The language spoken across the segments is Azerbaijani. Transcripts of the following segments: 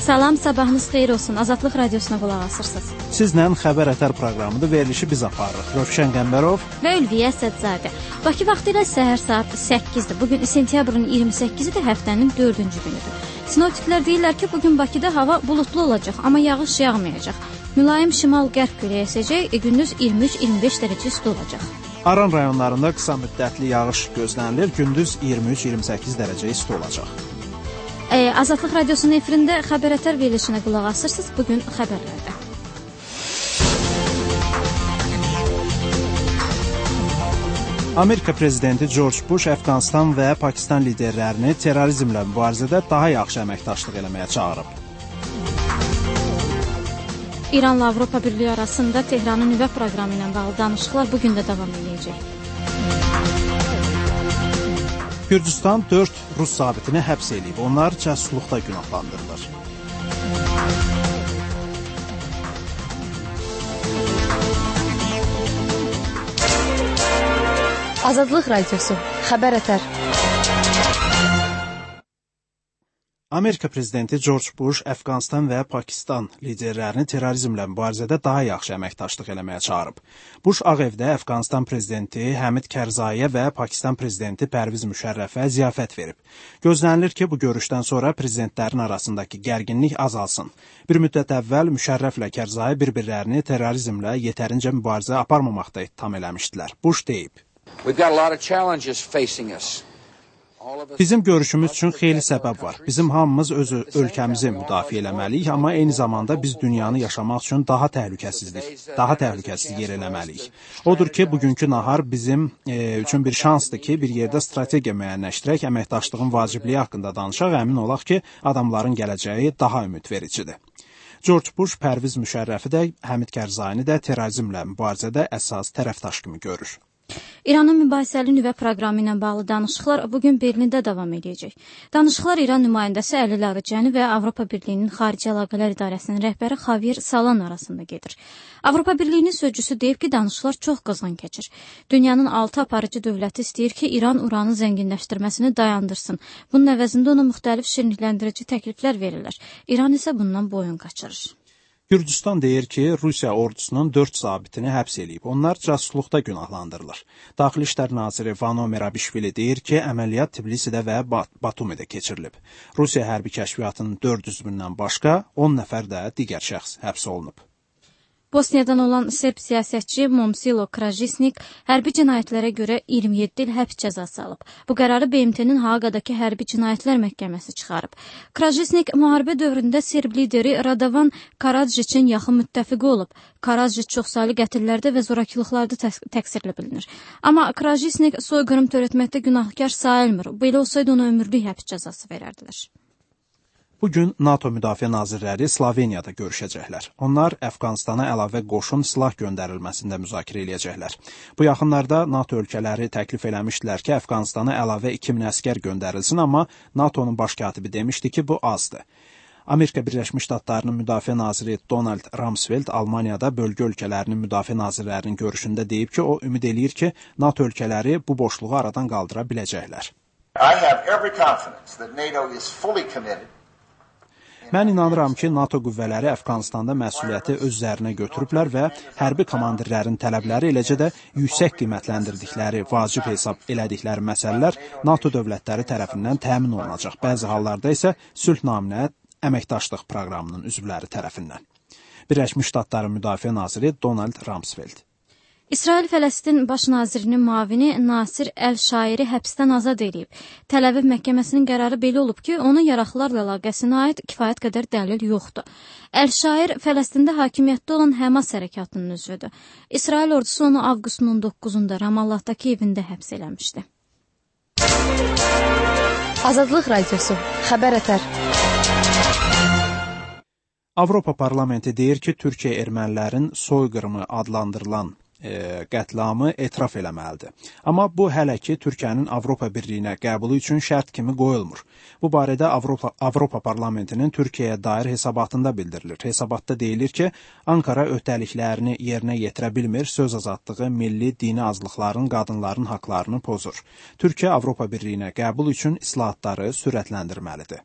Salam, sabahınız xeyir olsun. Azadlıq radiosuna qulaq asırsınız. Sizlə Xəbər Ətər proqramıdır. Verilişi biz aparırıq. Rövşən Qəmbərov və Ülviyə Sədzadə. Bakı vaxtı ilə səhər saat 8-dir. Bugün sentyabrın 28-dir, həftənin 4-cü günüdür. Sinoptiklər deyirlər ki, bugün Bakıda hava bulutlu olacaq, amma yağış yağmayacaq. Mülayim şimal-qərb küləyi əsəcək, gündüz 23-25 dərəcə isti olacaq. Aran rayonlarında qısa müddətli yağış gözlənilir, gündüz 23-28 dərəcə isti olacaq. Azadlıq radiosunun efirində Xəbər Ətər verilişinə qulaq asırsınız. Bugün xəbərlərdə. Amerika prezidenti George Bush Əfqanistan və Pakistan liderlərini terrorizmlə mübarizədə daha yaxşı əməkdaşlıq eləməyə çağırıb. İranla Avropa Birliyi arasında Tehranın nüvə proqramı ilə bağlı danışıqlar bugün də davam edəcək. Gürcüstan 4 Rus zabitini həbs edib. Onlar cəsusluqda günahlandırılır. Azadlıq radiosu, Xəbər Ətər. Amerika prezidenti George Bush Əfqanistan və Pakistan liderlərini terrorizmlə mübarizədə daha yaxşı əməkdaşlıq eləməyə çağırıb. Bush Ağ Evdə Əfqanistan prezidenti Həmid Kərzaiyə və Pakistan prezidenti Pərviz Müşərrəfə ziyafət verib. Gözlənilir ki, bu görüşdən sonra prezidentlərin arasındakı gərginlik azalsın. Bir müddət əvvəl Müşərrəflə Kərzai bir-birlərini terrorizmlə yetərincə mübarizə aparmamaqda ittiham eləmişdilər. Bush deyib: Bizim görüşümüz üçün xeyli səbəb var. Bizim hamımız öz ölkəmizi müdafiə eləməliyik, amma eyni zamanda biz dünyanı yaşamaq üçün daha təhlükəsiz yer eləməliyik. Odur ki, bugünkü nahar bizim üçün bir şansdır ki, bir yerdə strategiya müəyyənləşdirək, əməkdaşlığın vacibliyi haqqında danışaq, əmin olaq ki, adamların gələcəyi daha ümidvericidir. George Bush Pərviz Müşərrəfi də, Həmid Kərzaini də terrorizmlə mübarizədə əsas tərəfdaş kimi görür. İranın mübahisəli nüvə proqramı ilə bağlı danışıqlar bugün Berlində davam edəcək. Danışıqlar İran nümayəndəsi Əli Larijani və Avropa Birliyinin Xarici Əlaqələr İdarəsinin rəhbəri Javier Salan arasında gedir. Avropa Birliyinin sözcüsü deyib ki, danışıqlar çox qızğın keçir. Dünyanın 6 aparıcı dövləti istəyir ki, İran uranı zənginləşdirməsini dayandırsın. Bunun əvəzində ona müxtəlif şirinləndirici təkliflər verirlər. İran isə bundan boyun qaçırır. Gürcüstan deyir ki, Rusiya ordusunun 4 zabitini həbs edib. Onlar casusluqda günahlandırılır. Daxili İşlər naziri Vano Merabishvili deyir ki, əməliyyat Tbilisidə və Batumidə keçirilib. Rusiya hərbi kəşfiyyatının 4 üzvündən başqa 10 nəfər də digər şəxs həbs olunub. Bosniyadan olan Serb siyasətçi Momsilo Krajisnik hərbi cinayətlərə görə 27 il həbs cəzası alıb. Bu qərarı BMT-nin Haaqadakı hərbi cinayətlər məhkəməsi çıxarıb. Krajisnik müharibə dövründə Serb lideri Radovan Karadžićin yaxın müttəfiqi olub. Karadžić çoxsaylı qətllərdə və zorakılıqlarda təqsirli bilinir. Amma Krajisnik soyqırım törətməkdə günahkar sayılmır. Belə olsaydı ona ömürlük həbs cəzası verərdilər. Bugün NATO müdafiə nazirləri Sloveniyada görüşəcəklər. Onlar Əfqanistana əlavə qoşun silah göndərilməsində müzakirə eləyəcəklər. Bu yaxınlarda NATO ölkələri təklif eləmişdilər ki, Əfqanistana əlavə 2000 əskər göndərilsin, amma NATO'nun baş katibi demişdi ki, bu azdır. Amerika Birləşmiş Ştatlarının müdafiə naziri Donald Rumsfeld Almaniyada bölgə ölkələrinin müdafiə nazirlərinin görüşündə deyib ki, o ümid eləyir ki, NATO ölkələri bu boşluğu aradan qaldıra biləcəklər. Mən inanıram ki, NATO qüvvələri Əfqanistanda məsuliyyəti öz üzərinə götürüblər və hərbi komandirlərin tələbləri, eləcə də yüksək qiymətləndirdikləri, vacib hesab elədikləri məsələlər NATO dövlətləri tərəfindən təmin olunacaq. Bəzi hallarda isə sülh naminə əməkdaşlıq proqramının üzvləri tərəfindən. Birləşmiş Ştatların müdafiə naziri Donald Rumsfeld. İsrail-Fələstin baş nazirinin müavini Nasir Əl-Şairi həbsdən azad edib. Təl-Əviv məhkəməsinin qərarı belə olub ki, onun yaraqlarla əlaqəsinə aid kifayət qədər dəlil yoxdur. Əl-Şair Fələstində hakimiyyətdə olan Həmas hərəkatının üzvüdür. İsrail ordusu onu avqustun 19-da Ramallahdakı evində həbs eləmişdi. Azadlıq radiosu, Xəbər Ətər. Avropa Parlamenti deyir ki, Türkiyə ermənilərin soyqırımı adlandırılan qətliamı etiraf eləməlidir. Amma bu hələ ki Türkiyənin Avropa Birliyinə qəbulu üçün şərt kimi qoyulmur. Bu barədə Avropa Parlamentinin Türkiyəyə dair hesabatında bildirilir. Hesabatda deyilir ki, Ankara öhdəliklərini yerinə yetirə bilmir, söz azadlığı, milli, dini azlıqların, qadınların haqlarını pozur. Türkiyə Avropa Birliyinə qəbul üçün islahatları sürətləndirməlidir.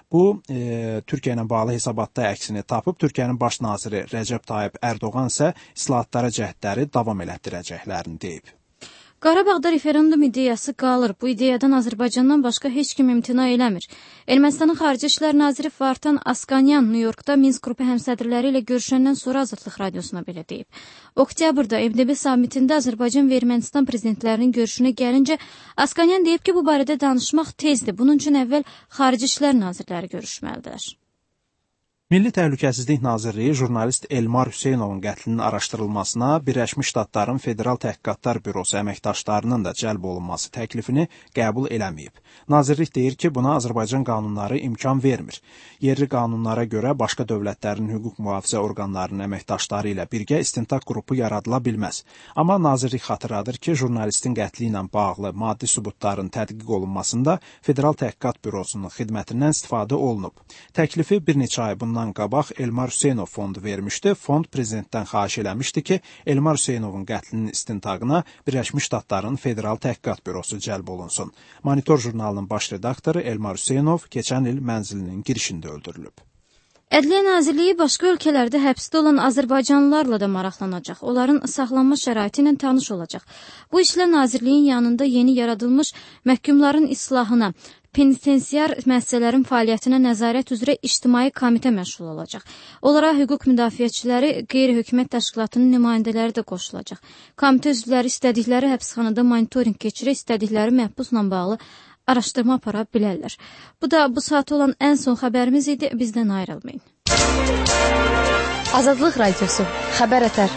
Bu, Türkiyə ilə bağlı hesabatda əksini tapıb. Türkiyənin baş naziri Rəcəb Tayyip Ərdoğan isə islahatlara cəhdləri davam elətdirəcəklərini deyib. Qarabağda referendum ideyası qalır. Bu ideyadan Azərbaycandan başqa heç kim imtina eləmir. Ermənistanın Xarici İşlər naziri Vartan Askanyan New Yorkda Minsk qrupu həmsədrləri ilə görüşəndən sonra Azadlıq radiosuna belə deyib. Oktyabrda MDB sammitində Azərbaycan və Ermənistan prezidentlərinin görüşünə gəlincə, Askanyan deyib ki, bu barədə danışmaq tezdir. Bunun üçün əvvəl Xarici İşlər nazirləri görüşməlidirlər. Milli Təhlükəsizlik Nazirliyi jurnalist Elmar Hüseynovun qətlinin araşdırılmasına Birləşmiş Ştatların Federal Təhqiqatlar Bürosu əməkdaşlarının da cəlb olunması təklifini qəbul eləməyib. Nazirlik deyir ki, buna Azərbaycan qanunları imkan vermir. Yerli qanunlara görə başqa dövlətlərin hüquq mühafizə orqanlarının əməkdaşları ilə birgə istintaq qrupu yaradıla bilməz. Amma nazirlik xatırladır ki, jurnalistin qətli ilə bağlı maddi sübutların tədqiq olunmasında Federal Təhqiqat Bürosunun xidmətindən istifadə olunub. Təklifi bir neçə ay bundan qabaq Elmar Hüseynov fondu vermişdi. Fond prezidentdən xahiş eləmişdi ki, Elmar Hüseynovun qətlinin istintaqına Birləşmiş Ştatların Federal Təhqiqat Bürosu cəlb olunsun. Monitor jurnalının baş redaktoru Elmar Hüseynov keçən il mənzilinin girişində öldürülüb. Ədliyyə Nazirliyi başqa ölkələrdə həbsdə olan azərbaycanlılarla da maraqlanacaq. Onların saxlanma şəraiti ilə tanış olacaq. Bu işlə Nazirliyin yanında yeni yaradılmış məhkumların islahına, penitensiar müəssisələrin fəaliyyətinə nəzarət üzrə ictimai komitə məşğul olacaq. Onlara hüquq müdafiəçiləri, qeyri-hökumət təşkilatının nümayəndələri də qoşulacaq. Komitə üzvləri istədikləri həbsxanada monitorinq keçirə, istədikləri məhbusla bağlı araşdırma apara bilərlər. Bu da bu saata olan ən son xəbərimiz idi. Bizdən ayrılmayın. Azadlıq Radiosu, Xəbər Ətər.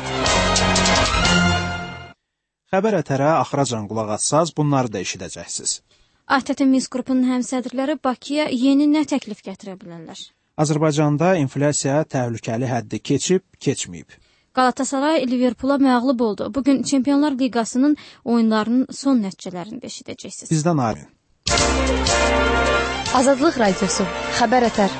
Xəbər Ətərə axıracan qulaq assaz, bunları da eşidəcəksiniz. ATƏT Minsk qrupunun həmsədrləri Bakıya yeni nə təklif gətirə bilərlər? Azərbaycanda inflyasiya təhlükəli həddi keçib, keçməyib. Galatasaray Liverpoola məğlub oldu. Bugün Çempionlar Liqasının oyunlarının son nəticələrini eşidəcəksiniz. Bizdən ayrılın. Azadlıq Radiosu, Xəbər Ətər.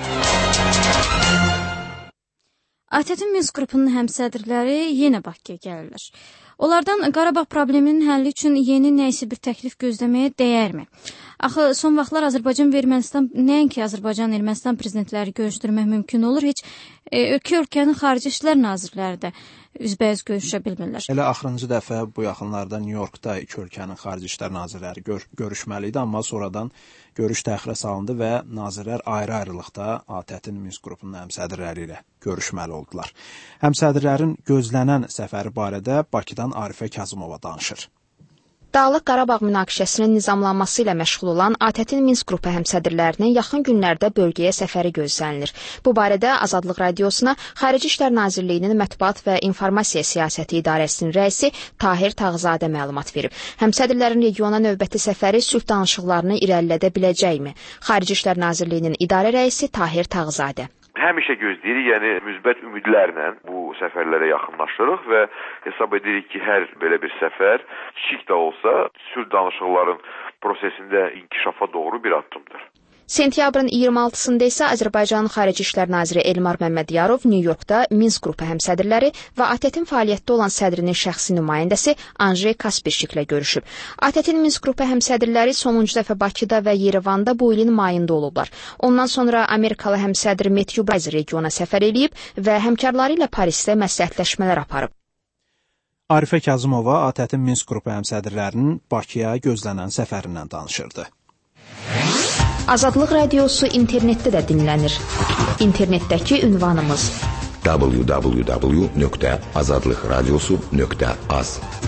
ATƏT Minsk qrupunun həmsədrləri yenə Bakıya gəlirlər. Onlardan Qarabağ probleminin həlli üçün yeni nəysə bir təklif gözləməyə dəyərmi? Axı, son vaxtlar Azərbaycan və Ermənistan, nəinki Azərbaycan Ermənistan prezidentləri görüşdürmək mümkün olur, heç iki ölkənin xarici işlər nazirləri də üzbəüz görüşə bilmirlər. Elə axırıncı dəfə bu yaxınlarda New Yorkda iki ölkənin xarici işlər nazirləri görüşməli idi, amma sonradan görüş təxirə salındı və nazirlər ayrı-ayrılıqda ATƏT-in Minsk qrupunun həmsədrləri ilə görüşməli oldular. Həmsədrlərin gözlənən səfəri barədə Bakıdan Arifə Kazımova danışır. Dağlıq Qarabağ münaqişəsinin nizamlanması ilə məşğul olan ATƏT-in Minsk qrupu həmsədrlərinin yaxın günlərdə bölgəyə səfəri gözlənilir. Bu barədə Azadlıq Radiosuna Xarici İşlər Nazirliyinin Mətbuat və İnformasiya Siyasəti İdarəsinin rəisi Tahir Tağzadə məlumat verib. Həmsədrlərin regiona növbəti səfəri sülh danışıqlarını irəlilədə biləcəkmi? Xarici İşlər Nazirliyinin idarə rəisi Tahir Tağzadə. Həmişə gözləyirik, yəni müsbət ümidlərlə bu səfərlərə yaxınlaşırıq və hesab edirik ki, hər belə bir səfər kiçik də olsa sülh danışıqların prosesində inkişafa doğru bir addımdır. Sentyabrın 26-sında isə Azərbaycanın Xarici İşlər Naziri Elmar Məmmədiyarov New Yorkda Minsk qrupu həmsədrləri və ATƏT-in fəaliyyətdə olan sədrinin şəxsi nümayəndəsi Andrey Kaspirşiklə görüşüb. ATƏT-in Minsk qrupu həmsədrləri sonuncu dəfə Bakıda və Yerevanda bu ilin mayında olublar. Ondan sonra Amerikalı həmsədr Matthew Bryce regiona səfər edib və həmkarları ilə Parisdə məsləhətləşmələr aparıb. Arifə Kazımova ATƏT-in Minsk qrupu həmsədrlərinin Bakıya gözlənən səfərindən danışırdı. Azadlıq Radiosu internetdə də dinlənir. İnternetdəki ünvanımız www.azadlıqradiosu.az.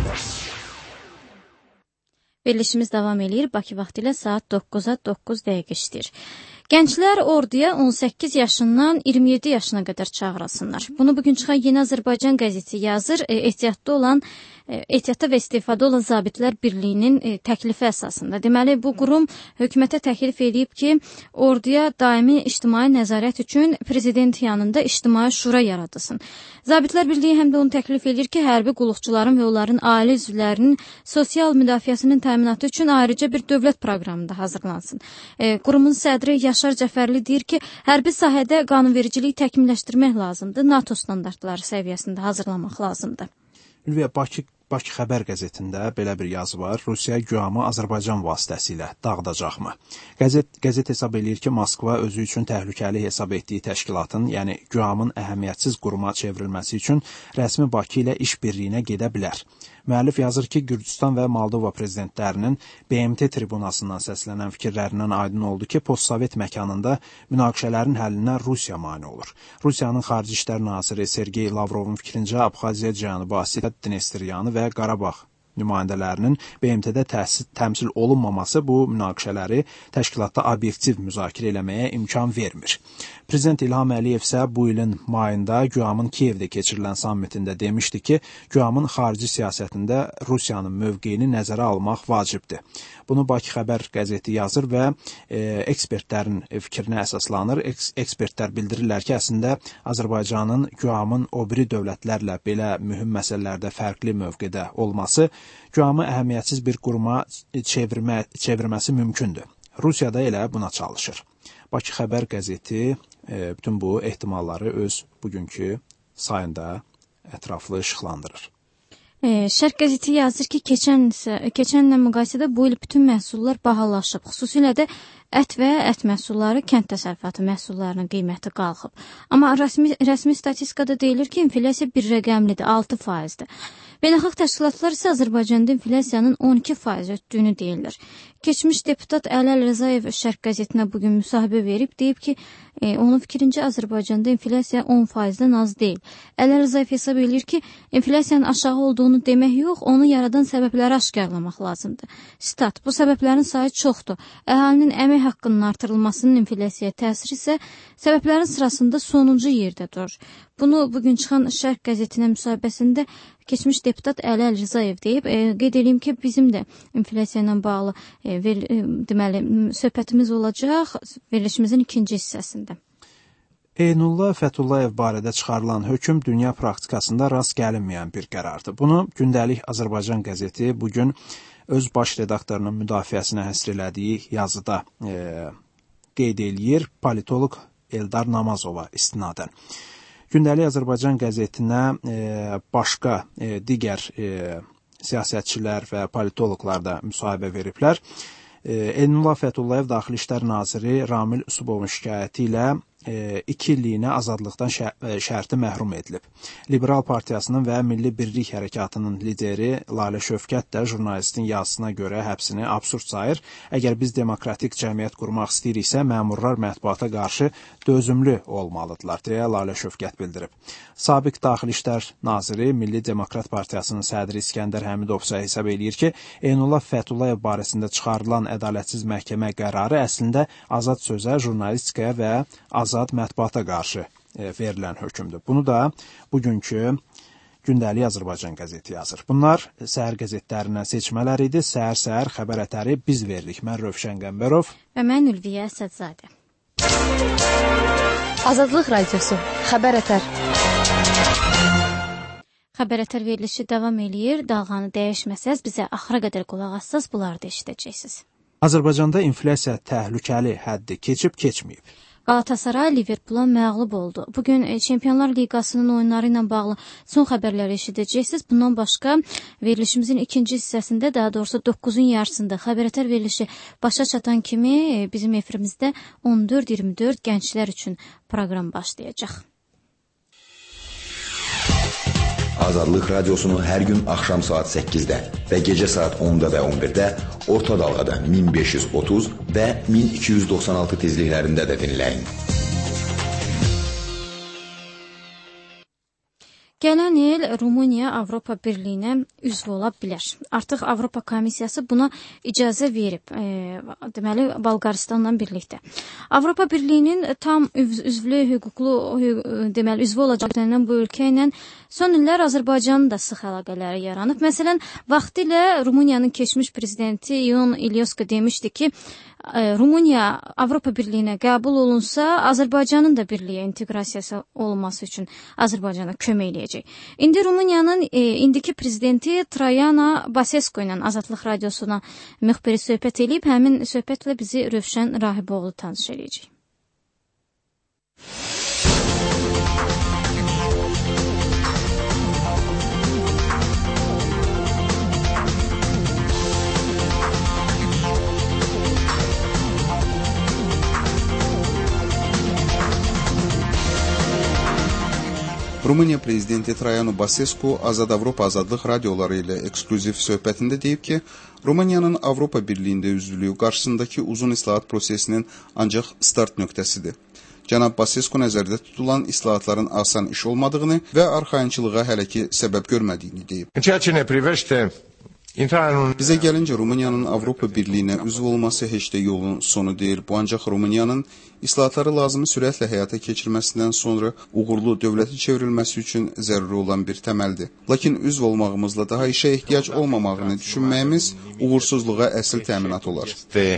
Verilişimiz davam edir. Bakı vaxtı ilə saat 9-a 9 dəqiqə işləyir. Gənclər orduya 18 yaşından 27 yaşına qədər çağırılsınlar. Bunu bugün çıxan Yeni Azərbaycan qəzeti yazır. Ehtiyatda və istifada olan Zabitlər Birliyinin təklifi əsasında. Deməli, bu qurum hökumətə təklif edib ki, orduya daimi ictimai nəzarət üçün prezident yanında ictimai şura yaradılsın. Zabitlər Birliyi həm də onu təklif edir ki, hərbi qulluqçuların və onların ailə üzvlərinin sosial müdafiəsinin təminatı üçün ayrıca bir dövlət proqramında hazırlansın. Qurumun sədri Yaşar Cəfərli deyir ki, hərbi sahədə qanunvericiliyi təkmilləşdirmək lazımdır, NATO standartları səviyyəsində hazırlamaq lazımdır. Ülviyə, Bakı Bakı Xəbər qəzetində belə bir yazı var. Rusiya güamı Azərbaycan vasitəsilə dağıdacaqmı? Qəzet hesab eləyir ki, Moskva özü üçün təhlükəli hesab etdiyi təşkilatın, yəni güamın əhəmiyyətsiz quruma çevrilməsi üçün rəsmi Bakı ilə iş birliyinə gedə bilər. Müəllif yazır ki, Gürcüstan və Moldova prezidentlərinin BMT tribunasından səslənən fikirlərindən aydın oldu ki, postsovet məkanında münaqişələrin həllinə Rusiya mane olur. Rusiyanın Xarici İşlər naziri Sergey Lavrovun fikrincə Abxaziya, Cənubi Asiya, Dnestriyanı və Qarabağ nümayəndələrinin BMT-də təmsil olunmaması bu münaqişələri təşkilatda obyektiv müzakirə eləməyə imkan vermir. Prezident İlham Əliyev isə bu ilin mayında güamın Kiyevdə keçirilən sammitində demişdi ki, güamın xarici siyasətində Rusiyanın mövqeyini nəzərə almaq vacibdir. Bunu Bakı Xəbər qəzeti yazır və ekspertlərin fikrinə əsaslanır. Ekspertlər bildirirlər ki, əslində Azərbaycanın güamın o biri dövlətlərlə belə mühüm məsələlərdə fərqli mövqedə olması güamı əhəmiyyətsiz bir quruma çevirməsi mümkündür. Rusiya da elə buna çalışır. Bakı Xəbər qəzeti bütün bu ehtimalları öz bugünkü sayında ətraflı işıqlandırır. Şərq qəzeti yazır ki, keçənlə müqayisədə bu il bütün məhsullar bahalaşıb. Xüsusilə də ət və ət məhsulları, kənd təsərrüfatı məhsullarının qiyməti qalxıb. Amma rəsmi statistikada deyilir ki, inflyasiya bir rəqəmlidir, 6%-dir. Beynəlxalq təşkilatlar isə Azərbaycanda inflyasiyanın 12% ötdüyünü deyirlər. Keçmiş deputat Ələl Rzayev Şərq qəzetinə bugün müsahibə verib, deyib ki, onun fikrincə Azərbaycanda inflyasiya 10%-dən az deyil. Ələl Rzayev hesab edir ki, inflyasiyanın aşağı olduğunu demək yox, onu yaradan səbəbləri aşkarlamaq lazımdır. Stat, bu səbəblərin sayı çoxdur. Əhalinin əmək haqqının artırılmasının inflyasiyaya təsiri isə səbəblərin sırasında sonuncu yerdə durur. Bunu bugün çıxan Şərq qəzetinə müsahibəsində keçmiş deputat Ələl Rzayev deyib, qeyd edeyim ki, bizim də inflyasiya ilə bağlı deməli söhbətimiz olacaq verilişimizin ikinci hissəsində. Eynullah Fəthullayev barədə çıxarılan hökm dünya praktikasında rast gəlinməyən bir qərardır. Bunu Gündəlik Azərbaycan qəzeti bugün öz baş redaktorunun müdafiəsinə həsr elədiyi yazıda qeyd eləyir politoloq Eldar Namazova istinadən. Gündəlik Azərbaycan qəzetinə başqa digər siyasətçilər və politoloqlar da müsahibə veriblər. Eynullah Fəthullayev Daxili İşlər naziri Ramil Usubovun şikayəti ilə 2 illiyinə azadlıqdan şərti məhrum edilib. Liberal Partiyasının və Milli Birlik Hərəkatının lideri Lalə Şövkət də jurnalistin yazısına görə həbsini absurd sayır. Əgər biz demokratik cəmiyyət qurmaq istəyiriksə, məmurlar mətbuata qarşı dözümlü olmalıdırlar, deyə Lalə Şövkət bildirib. Sabiq Daxili İşlər naziri Milli Demokrat Partiyasının sədri İskəndər Həmidov isə hesab eləyir ki, Eynullah Fəthullayev barəsində çıxarılan ədalətsiz məhkəmə qərarı əslində azad sözə, jurnalistikaya və azad mətbuata qarşı verilən hökmdür. Bunu da bugünkü Gündəlik Azərbaycan qəzeti yazır. Bunlar səhər qəzetlərindən seçmələr idi. Səhər-səhər xəbər ətəri biz verdik. Mən Rövşən Qəmbərov və mən Ülviyə Əsədzadə. Azadlıq Radiosu, xəbər ətər. Xəbər ətər verilişi davam eləyir. Dalğanı dəyişməsəz, bizə axıra qədər qulaq assaz, bunları da eşidəcəksiniz. Azərbaycanda inflyasiya təhlükəli həddi keçib-keçməyib. Galatasaray Liverpoola məğlub oldu. Bugün Çempionlar Liqasının oyunları ilə bağlı son xəbərləri eşidəcəksiniz. Bundan başqa verilişimizin ikinci hissəsində, daha doğrusu 9-un yarısında xəbər ətər verilişi başa çatan kimi bizim efirimizdə 14-24 gənclər üçün proqram başlayacaq. Azadlıq Radiosunu hər gün axşam saat 8-də və gecə saat 10-da və 11-də orta dalğada 1530 və 1296 tezliklərində də dinləyin. Gələn il Rumıniya Avropa Birliyinə üzv ola bilər. Artıq Avropa Komissiyası buna icazə verib. Deməli, Bolqaristanla birlikdə. Avropa Birliyinin tam üzvlü üzv olacaq denilən bu ölkə ilə son illər Azərbaycanın da sıx əlaqələri yaranıb. Məsələn, vaxtilə Rumıniyanın keçmiş prezidenti Ion İlioska demişdi ki, Rumıniya Avropa Birliyinə qəbul olunsa, Azərbaycanın da birliyə inteqrasiyası olması üçün Azərbaycana kömək eləyəcək. İndi Rumıniyanın indiki prezidenti Traiana Basescu ilə Azadlıq Radiosuna müxbiri söhbət eləyib, həmin söhbətlə bizi Rövşən Rahiboğlu tanış eləyəcək. Rumıniya prezidenti Traian Basescu Azad Avropa Azadlıq radioları ilə eksklüziv söhbətində deyib ki, Rumıniyanın Avropa Birliyində üzvlüyü qarşısındakı uzun islahat prosesinin ancaq start nöqtəsidir. Cənab Basescu nəzərdə tutulan islahatların asan iş olmadığını və arxayınçılığa hələ ki səbəb görmədiyini deyib. Bizə gəlincə, Rumıniyanın Avropa Birliyinə üzv olması heç də yolun sonu deyil. Bu ancaq Rumıniyanın islahatları lazımi sürətlə həyata keçirməsindən sonra uğurlu dövləti çevrilməsi üçün zəruri olan bir təməldir. Lakin üzv olmağımızla daha işə ehtiyac olmamağını düşünməyimiz uğursuzluğa əsl təminat olar.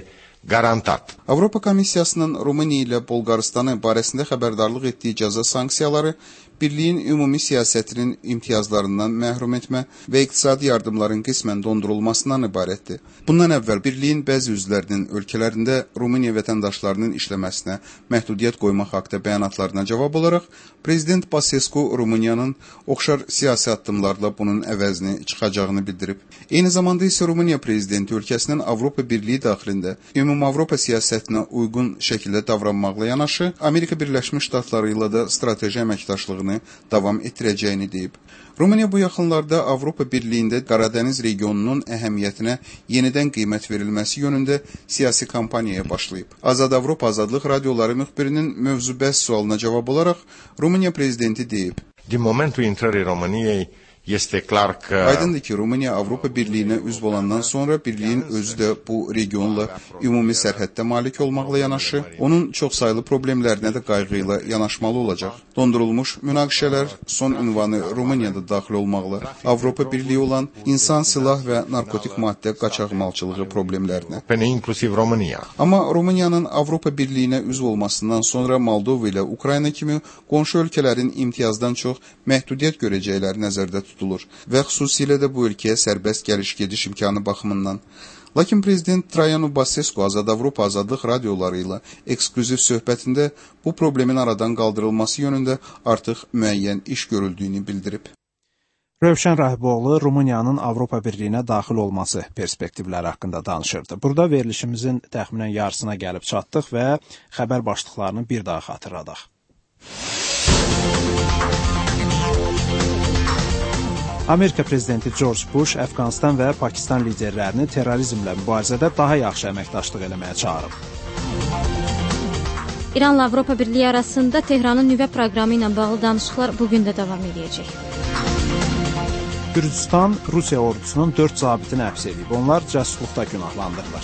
Avropa Komissiyasının Rumıniya ilə Bolqarıstanı barəsində xəbərdarlıq etdiyi cəza sanksiyaları Birliyin ümumi siyasətinin imtiyazlarından məhrum etmə və iqtisadi yardımların qismən dondurulmasından ibarətdir. Bundan əvvəl Birliyin bəzi üzvlərinin ölkələrində Rumıniya vətəndaşlarının işləməsinə məhdudiyyət qoymaq haqda bəyanatlarına cavab olaraq, Prezident Basescu Rumıniyanın oxşar siyasi addımlarla bunun əvəzini çıxacağını bildirib. Eyni zamanda isə Rumıniya Prezidenti ölkəsinin Avropa Birliyi daxilində Ümumavropa siyasətinə uyğun şəkildə davranmaqla yanaşı, Amerika Birləşmiş Ştatları ilə də strateji əməkdaşlığını davam etdirəcəyini deyib. Rumıniya bu yaxınlarda Avropa Birliyində Qaradəniz regionunun əhəmiyyətinə yenidən qiymət verilməsi yönündə siyasi kampaniyaya başlayıb. Azad Avropa Azadlıq radioları müxbirinin mövzu bəhs sualına cavab olaraq Rumıniya prezidenti deyib. Din momentul intrării României este clar că Aydındır ki, Rumıniya Avropa Birliyinə üzv olandan sonra Birliyin özü də bu regionla ümumi sərhəddə malik olmaqla yanaşı, onun çoxsaylı problemlərinə də qayğı ilə yanaşmalı olacaq. Dondurulmuş münaqişələr son ünvanı Rumuniyada daxil olmaqla Avropa Birliyi olan insan, silah və narkotik maddə qaçaqmalçılığı problemlərinə. inclusiv România. Amma Rumıniyanın Avropa Birliyinə üzv olmasından sonra Moldova ilə Ukrayna kimi qonşu ölkələrin imtiyazdan çox məhdudiyyət görəcəkləri nəzərdə tutulur və xüsusilə də bu ölkəyə sərbəst gəliş-gediş imkanı baxımından. Lakin Prezident Traian Basescu Azad Avropa Azadlıq radioları ilə eksklüziv söhbətində bu problemin aradan qaldırılması yönündə artıq müəyyən iş görüldüyünü bildirib. Rövşən Rahiboğlu Rumıniyanın Avropa Birliyinə daxil olması perspektivləri haqqında danışırdı. Burada verilişimizin təxminən yarısına gəlib çatdıq və xəbər başlıqlarını bir daha xatırladaq. Amerika prezidenti George Bush Əfqanistan və Pakistan liderlərini terrorizmlə mübarizədə daha yaxşı əməkdaşlıq eləməyə çağırıb. İranla Avropa Birliyi arasında Tehranın nüvə proqramı ilə bağlı danışıqlar bugün də davam edəcək. Gürcüstan Rusiya ordusunun 4 zabitini həbs edib. Onlar casusluqda günahlandırılır.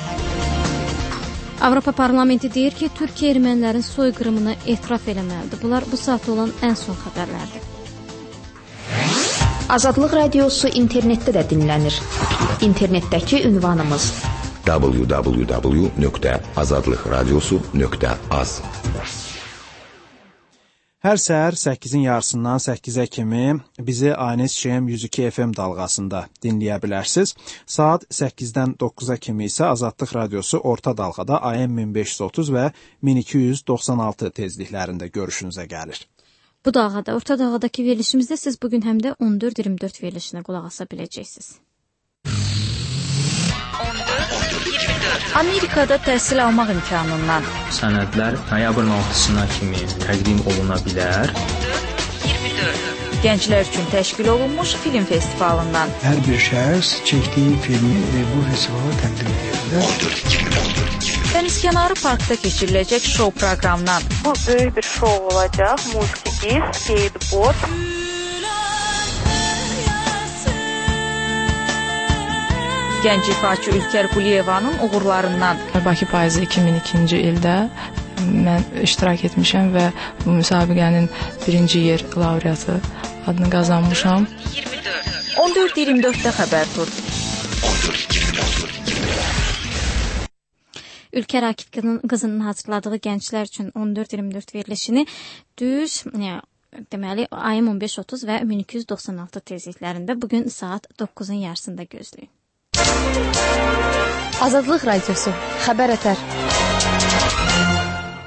Avropa Parlamenti deyir ki, Türkiyə ermənilərin soyqırımını etiraf eləməlidir. Bunlar bu saat olan ən son xəbərlərdir. Azadlıq radiosu internetdə də dinlənir. İnternetdəki ünvanımız www.azadlıqradiosu.az. Hər səhər 8-in yarısından 8-ə kimi bizi ANSÇM 102 FM dalğasında dinləyə bilərsiniz. Saat 8-dən 9-a kimi isə Azadlıq radiosu orta dalğada AM 1530 və 1296 tezliklərində görüşünüzə gəlir. Bu dalğada, orta dalğadakı verilişimizdə siz bugün həm də 14-24 verilişinə qulaq asa biləcəksiniz. Amerikada təhsil almaq imkanından sənədlər noyabrın 6-sına kimi təqdim oluna bilər. 14-24 Gənclər üçün təşkil olunmuş film festivalından hər bir şəxs çəkdiyi filmi bu festivala təqdim edir. 14-24 Dənizkənarı parkda keçiriləcək şou proqramından. Bu böyük bir şou olacaq. Multidisk, skateboard. Gənc ifaçı Ülker Quliyevanın uğurlarından. Bakı payızı 2002-ci ildə mən iştirak etmişəm və bu müsabiqənin birinci yer laureatı adını qazanmışam. 14-24-də xəbər tur. Ülker Akif qızının hazırladığı gənclər üçün 14-24 verilişini düz, deməli, ayın 15-30 və 1296 tezliklərində bugün saat 9-un yarısında gözləyin. Azadlıq radiosu, xəbər ətər.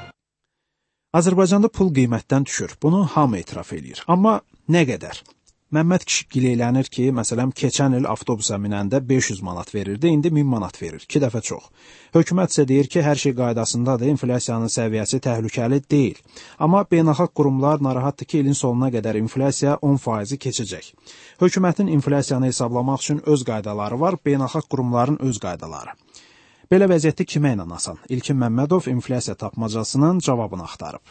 Azərbaycanda pul qiymətdən düşür. Bunu hamı etiraf eləyir. Amma nə qədər? Məmməd kişi gileylənir ki, məsələn, keçən il avtobusa minəndə 500 manat verirdi, indi 1000 manat verir. 2 dəfə çox. Hökumət isə deyir ki, hər şey qaydasındadır, inflyasiyanın səviyyəsi təhlükəli deyil. Amma beynəlxalq qurumlar narahatdır ki, ilin sonuna qədər inflyasiya 10% keçəcək. Hökumətin inflyasiyanı hesablamaq üçün öz qaydaları var, beynəlxalq qurumların öz qaydaları. Belə vəziyyətdə kimə inanasan? İlkin Məmmədov inflyasiya tapmacasının cavabını axtarıb.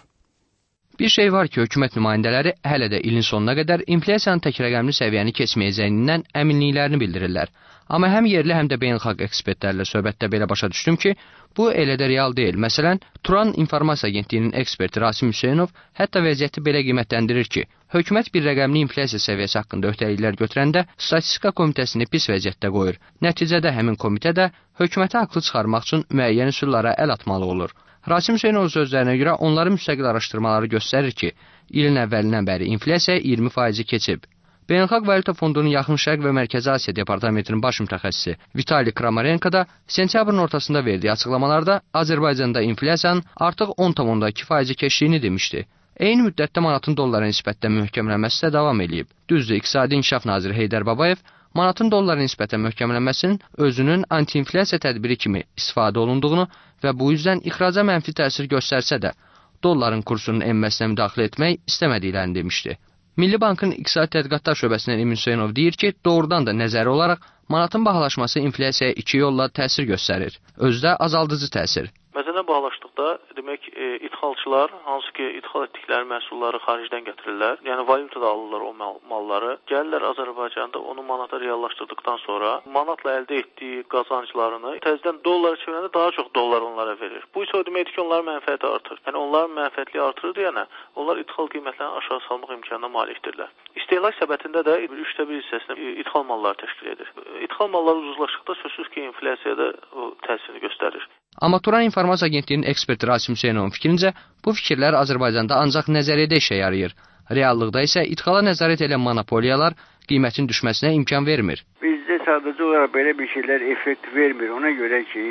Bir şey var ki, hökumət nümayəndələri hələ də ilin sonuna qədər inflyasiyanın tək rəqəmli səviyyəni keçməyəcəyindən əminliklərini bildirirlər. Amma həm yerli, həm də beynəlxalq ekspertlərlə söhbətdə belə başa düşdüm ki, bu elə də real deyil. Məsələn, Turan İnformasiya Agentliyinin eksperti Rasim Hüseynov hətta vəziyyəti belə qiymətləndirir ki, hökumət bir rəqəmli inflyasiya səviyyəsi haqqında öhdəliklər götürəndə Statistika Komitəsini pis vəziyyətdə qoyur. Nəticədə həmin komitə də hökuməti haqlı çıxarmaq üçün müəyyən üsullara əl atmalı olur. Rasim Hüseynov sözlərinə görə onların müstəqil araşdırmaları göstərir ki, ilin əvvəlindən bəri inflyasiya 20% keçib. Beynəlxalq Valyuta Fondunun Yaxın Şərq və Mərkəzi Asiya Departamentinin baş mütəxəssisi Vitali Kramarenko da sentyabrın ortasında verdiyi açıqlamalarda Azərbaycanda inflyasiyanın artıq 10,2% keçdiyini demişdi. Eyni müddətdə manatın dollara nisbətən möhkəmlənməsi də davam edib. Düzdür, İqtisadi İnkişaf naziri Heydər Babayev manatın dollara nisbətən möhkəmlənməsinin özünün anti-inflyasiya tədbiri kimi istifadə olunduğunu və bu yüzdən ixraca mənfi təsir göstərsə də, dolların kursunun enməsinə müdaxilə etmək istəmədiklərini demişdi. Milli Bankın İqtisadi Tədqiqatlar şöbəsindən Emin Hüseynov deyir ki, doğrudan da nəzəri olaraq manatın bahalaşması inflyasiyaya iki yolla təsir göstərir. Özü də azaldıcı təsir. Məsələn, bahalaşdıqda demək idxalçılar hansı ki idxal etdikləri məhsulları xaricdən gətirirlər, yəni valyutada alırlar o malları, gəlirlər Azərbaycanda onu manata reallaşdırdıqdan sonra manatla əldə etdiyi qazanclarını təzədən dollara çevirəndə daha çox dollar onlara verir. Bu isə o deməkdir ki, onların mənfəəti artır. Yəni onların mənfəətliyi artırır deyənə, onlar idxal qiymətlərini aşağı salmaq imkanına malikdirlər. İstehlak səbətində də 1/3 hissəsini idxal malları təşkil edir. İdxal malları ucuzlaşdıqda sözsüz ki, inflyasiyada o təsirini göstərir. Amma Turan İnformasiya Agentliyinin eksperti Rasim Hüseynovun fikrincə, bu fikirlər Azərbaycanda ancaq nəzəriyyədə işə yarayır. Reallıqda isə idxala nəzarət edən monopoliyalar qiymətin düşməsinə imkan vermir. Bizdə sadəcə olaraq belə bir şeylər effekt vermir. Ona görə ki,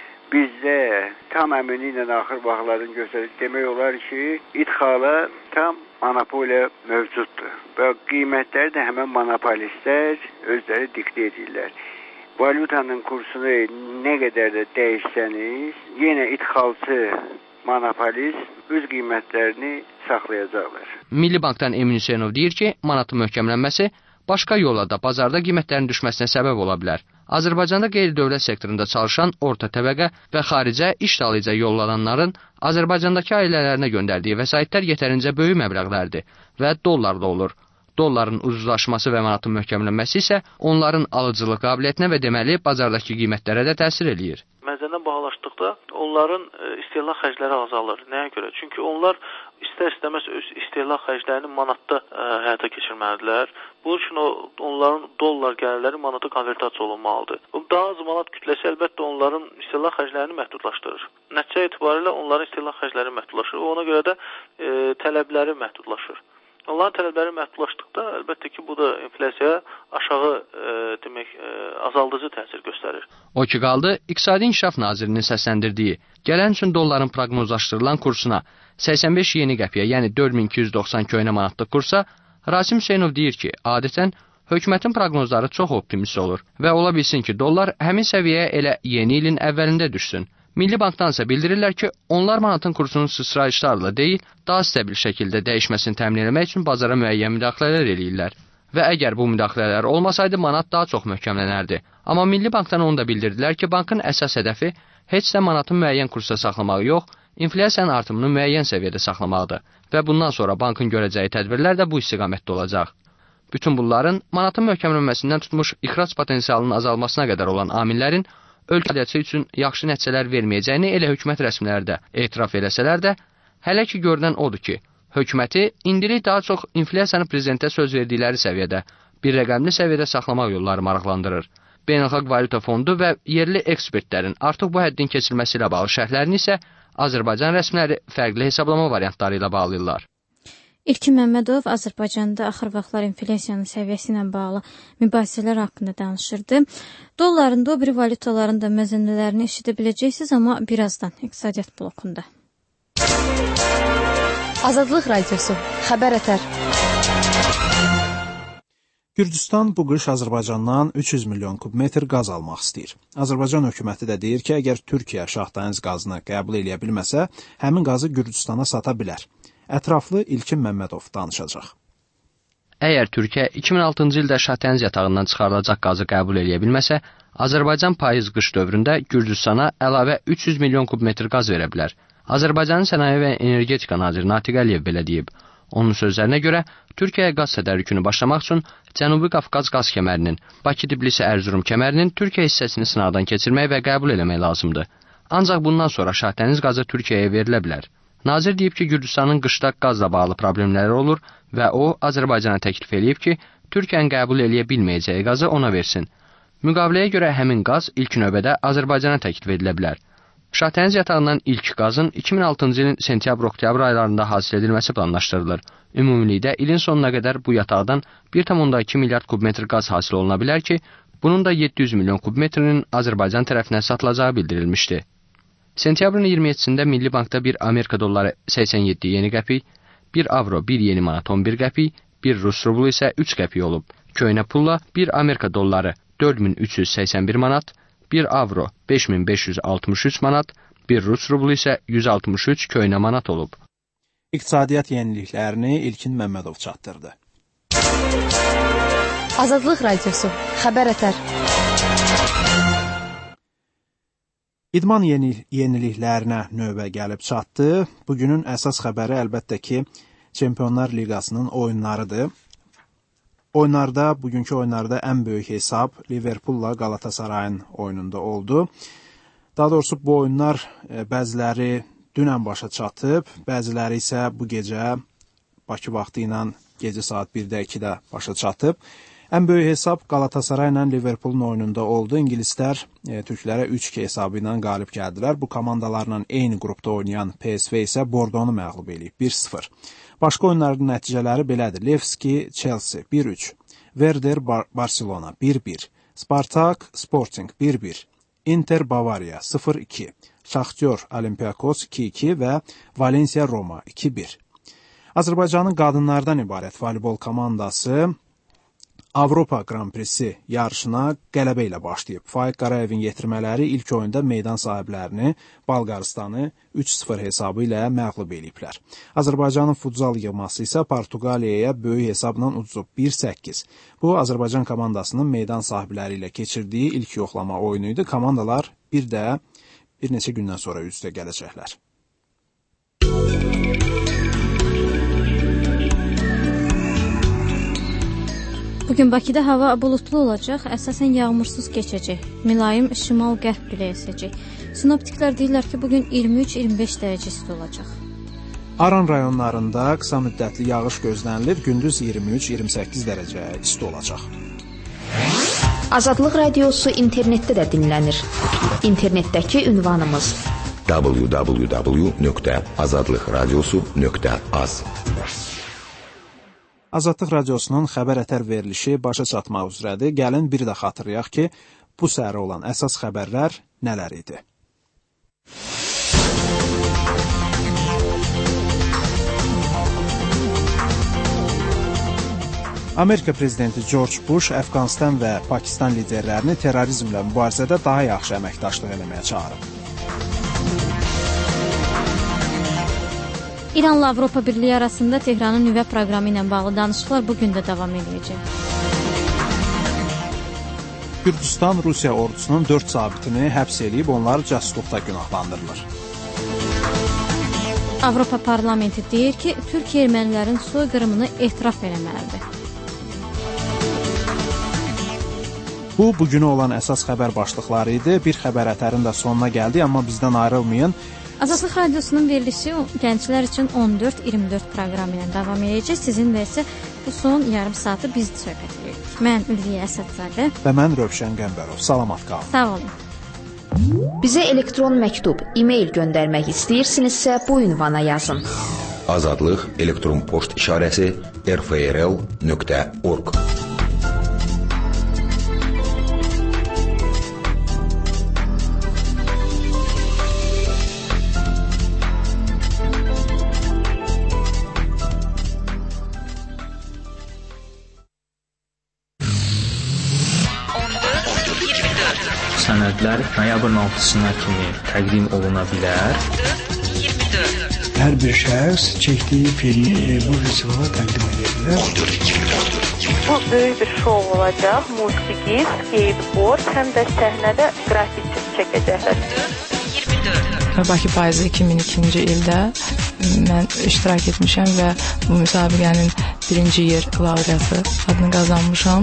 bizdə tam əminliklə axır vaxtların göstərir. Demək olar ki, idxala tam monopoliya mövcuddur. Və qiymətləri də həmən monopolistlər özləri diktə edirlər. Valyutanın kursunu nə qədər də dəyişsəniz, yenə idxalçı monopolist öz qiymətlərini saxlayacaqlar. Milli Bankdan Emin Hüseynov deyir ki, manatın möhkəmlənməsi başqa yolla da bazarda qiymətlərin düşməsinə səbəb ola bilər. Azərbaycanda qeyri-dövlət sektorunda çalışan orta təbəqə və xaricə iş dalıyca yollananların Azərbaycandakı ailələrinə göndərdiyi vəsaitlər yetərincə böyük məbləğlərdir və dollarla olur. Dolların ucuzlaşması və manatın möhkəmlənməsi isə onların alıcılıq qabiliyyətinə və deməli bazardakı qiymətlərə də təsir eləyir. Məzəndən bahalaşdıqda onların istehlak xərcləri azalır. Nəyə görə? Çünki onlar istər-istəməz öz istehlak xərclərini manatda həyata keçirməlidirlər. Bunun üçün onların dollar gəlirləri manata konvertasiya olunmalıdır. Daha az manat kütləsi əlbəttə onların istehlak xərclərini məhdudlaşdırır. Nəticə etibarilə onların istehlak xərcləri məhdudlaşır və ona görə də tələbləri məhdudlaşır. Onların tələbləri məhdudlaşdıqda əlbəttə ki, bu da inflyasiyaya aşağı azaldıcı təsir göstərir. O ki qaldı, İqtisadi İnkişaf Nazirinin səsləndirdiyi, gələn üçün dolların proqnozlaşdırılan kursuna 85 yeni qəpiyə, yəni 4290 köynə manatlıq kursa, Rasim Hüseynov deyir ki, adətən hökumətin proqnozları çox optimist olur və ola bilsin ki, dollar həmin səviyyəyə elə yeni ilin əvvəlində düşsün. Milli Bankdansa bildirirlər ki, onlar manatın kursunun sıçrayışlarla deyil, daha stabil şəkildə dəyişməsini təmin etmək üçün bazara müəyyən müdaxilələr eləyirlər. Və əgər bu müdaxilələr olmasaydı, manat daha çox möhkəmlənərdi. Amma Milli Bankdan onu da bildirdilər ki, bankın əsas hədəfi heç də manatın müəyyən kursda saxlamağı yox, inflyasiyanın artımını müəyyən səviyyədə saxlamaqdır və bundan sonra bankın görəcəyi tədbirlər də bu istiqamətdə olacaq. Bütün bunların manatın möhkəmlənməsindən tutmuş ixrac potensialının azalmasına qədər olan amillərin ölkə fəaliyyəti üçün yaxşı nəticələr verməyəcəyini elə hökumət rəsmiləri də etiraf eləsələr də, hələ ki görünən odur ki, hökuməti indilik daha çox inflyasiyanı prezidentə söz verdikləri səviyyədə, bir rəqəmli səviyyədə saxlamaq yolları maraqlandırır. Beynəlxalq Valyuta Fondu və yerli ekspertlərin artıq bu həddin keçilməsi ilə bağlı şərhlərini isə Azərbaycan rəsmiləri fərqli hesablama variantları ilə bağlayırlar. İlkin Məmmədov Azərbaycanda axır vaxtlar inflyasiyanın səviyyəsi ilə bağlı mübahisələr haqqında danışırdı. Dolların da o biri valyutaların da məzənnələrini eşidə biləcəksiniz, amma birazdan iqtisadiyyat blokunda. Azadlıq Radiosu, Xəbər Ətər. Gürcüstan bu qış Azərbaycandan 300 milyon kubmetr qaz almaq istəyir. Azərbaycan hökuməti də deyir ki, əgər Türkiyə şahdəniz qazını qəbul edə bilməsə, həmin qazı Gürcüstana sata bilər. Ətraflı İlkin Məmmədov danışacaq. Əgər Türkiyə 2006-cı ildə şahdəniz yatağından çıxarılacaq qazı qəbul edə bilməsə, Azərbaycan payız-qış dövründə Gürcüstana əlavə 300 milyon kubmetr qaz verə bilər. Azərbaycanın Sənaye və Energetika naziri Natiq Əliyev belə deyib. Onun sözlərinə görə, Türkiyəyə qaz tədarükünü başlamaq üçün Cənubi Qafqaz qaz kəmərinin, Bakı-Tbilisi-Ərzurum kəmərinin Türkiyə hissəsini sınaqdan keçirmək və qəbul eləmək lazımdır. Ancaq bundan sonra şahdəniz qazı Türkiyəyə verilə bilər. Nazir deyib ki, Gürcüstanın qışda qazla bağlı problemləri olur və o, Azərbaycana təklif edib ki, Türkiyənin qəbul eləyə bilməyəcəyi qazı ona versin. Müqaviləyə görə həmin qaz ilk növbədə Azərbaycana təklif edilə bilər. Şahdəniz yatağından ilk qazın 2006-cı ilin sentyabr-oktyabr aylarında hasil edilməsi planlaşdırılır. Ümumilikdə ilin sonuna qədər bu yataqdan 1,2 milyard kubmetr qaz hasil oluna bilər ki, bunun da 700 milyon kubmetrinin Azərbaycan tərəfinə satılacağı bildirilmişdi. Sentyabrın 27-sində Milli Bankda 1 Amerika dolları 87 yeni qəpik, 1 avro 1 yeni manat 11 qəpik, 1 Rus rublu isə 3 qəpik olub. Köhnə pulla 1 Amerika dolları 4381 manat, 1 avro 5563 manat, 1 Rus rublu isə 163 köhnə manat olub. İqtisadiyyat yeniliklərini İlkin Məmmədov çatdırdı. Azadlıq Radiosu, xəbər ətər. İdman yeniliklərinə növbə gəlib çatdı. Bugünün əsas xəbəri əlbəttə ki, Çempionlar Liqasının oyunlarıdır. Bugünkü oyunlarda ən böyük hesab Liverpoolla Qalatasarayın oyununda oldu. Daha doğrusu bu oyunlar bəziləri dünən başa çatıb, bəziləri isə bu gecə Bakı vaxtı ilə gecə saat 1-də 2-də başa çatıb. Ən böyük hesab Qalatasaray ilə Liverpoolun oyununda oldu. İngilislər türklərə 3-2 hesabı ilə qalib gəldilər. Bu komandalarla eyni qrupda oynayan PSV isə Bordonu məğlub edib 1-0. Başqa oyunların nəticələri belədir. Levski, Chelsea 1-3, Werder, Barcelona 1-1, Spartak, Sporting 1-1, Inter, Bavariya 0-2, Şaxtyor, Olympiakos 2-2 və Valencia, Roma 2-1. Azərbaycanın qadınlardan ibarət voleybol komandası Avropa Grand Prix'si yarışına qələbə ilə başlayıb. Faiq Qarayevin yetirmələri ilk oyunda meydan sahiblərini, Balqaristanı 3-0 hesabı ilə məğlub ediblər. Azərbaycanın futsal yığması isə Portuqaliyaya böyük hesabla uduzub 1-8. Bu, Azərbaycan komandasının meydan sahibləri ilə keçirdiyi ilk yoxlama oyunu idi. Komandalar bir neçə gündən sonra üz-üzə gələcəklər. Bugün Bakıda hava bulutlu olacaq, əsasən yağmursuz keçəcək. Mülayim şimal-qərb küləyi əsəcək. Sinoptiklər deyirlər ki, bugün 23-25 dərəcə isti olacaq. Aran rayonlarında qısa müddətli yağış gözlənilir, gündüz 23-28 dərəcə isti olacaq. Azadlıq Radiosu internetdə də dinlənir. İnternetdəki ünvanımız www.azadlıqradiosu.az. Azadlıq Radiosunun xəbər ətər verilişi başa çatmaq üzrədir. Gəlin bir də xatırlayaq ki, bu səhər olan əsas xəbərlər nələr idi? Amerika prezidenti George Bush Əfqanistan və Pakistan liderlərini terrorizmlə mübarizədə daha yaxşı əməkdaşlıq eləməyə çağırıb. İranla Avropa Birliyi arasında Tehranın nüvə proqramı ilə bağlı danışıqlar bugün də davam edəcək. Gürcüstan Rusiya ordusunun 4 zabitini həbs edib, onları casusluqda günahlandırılır. Avropa Parlamenti deyir ki, Türkiyə ermənilərin soyqırımını etiraf eləməlidir. Bu, bugünə olan əsas xəbər başlıqları idi. Bir xəbər ətərin də sonuna gəldi, amma bizdən ayrılmayın. Azadlıq Radiosunun verilişi gənclər üçün 14-24 proqramı ilə davam edəcək. Sizinlə isə bu son yarım saatı biz söhbət edirik. Mən Ülviyə Əsədzadə və mən Rövşən Qəmbərov. Salamat qalın. Sağ olun. Bizə elektron məktub, e-mail göndərmək istəyirsinizsə bu ünvana yazın. Azadlıq elektron poçt işarəsi rfrl.org sənədlər noyabrın 6-sına kimi təqdim oluna bilər. Hər bir şəxs çəkdiyi filmi bu festivala təqdim edə bilər. Bu böyük bir şou olacaq. Musiqi, skateboard, həm də səhnədə qrafiti çəkəcəklər. Bakı payızı 2002-ci ildə mən iştirak etmişəm və bu müsabiqənin birinci yer laureatı adını qazanmışam.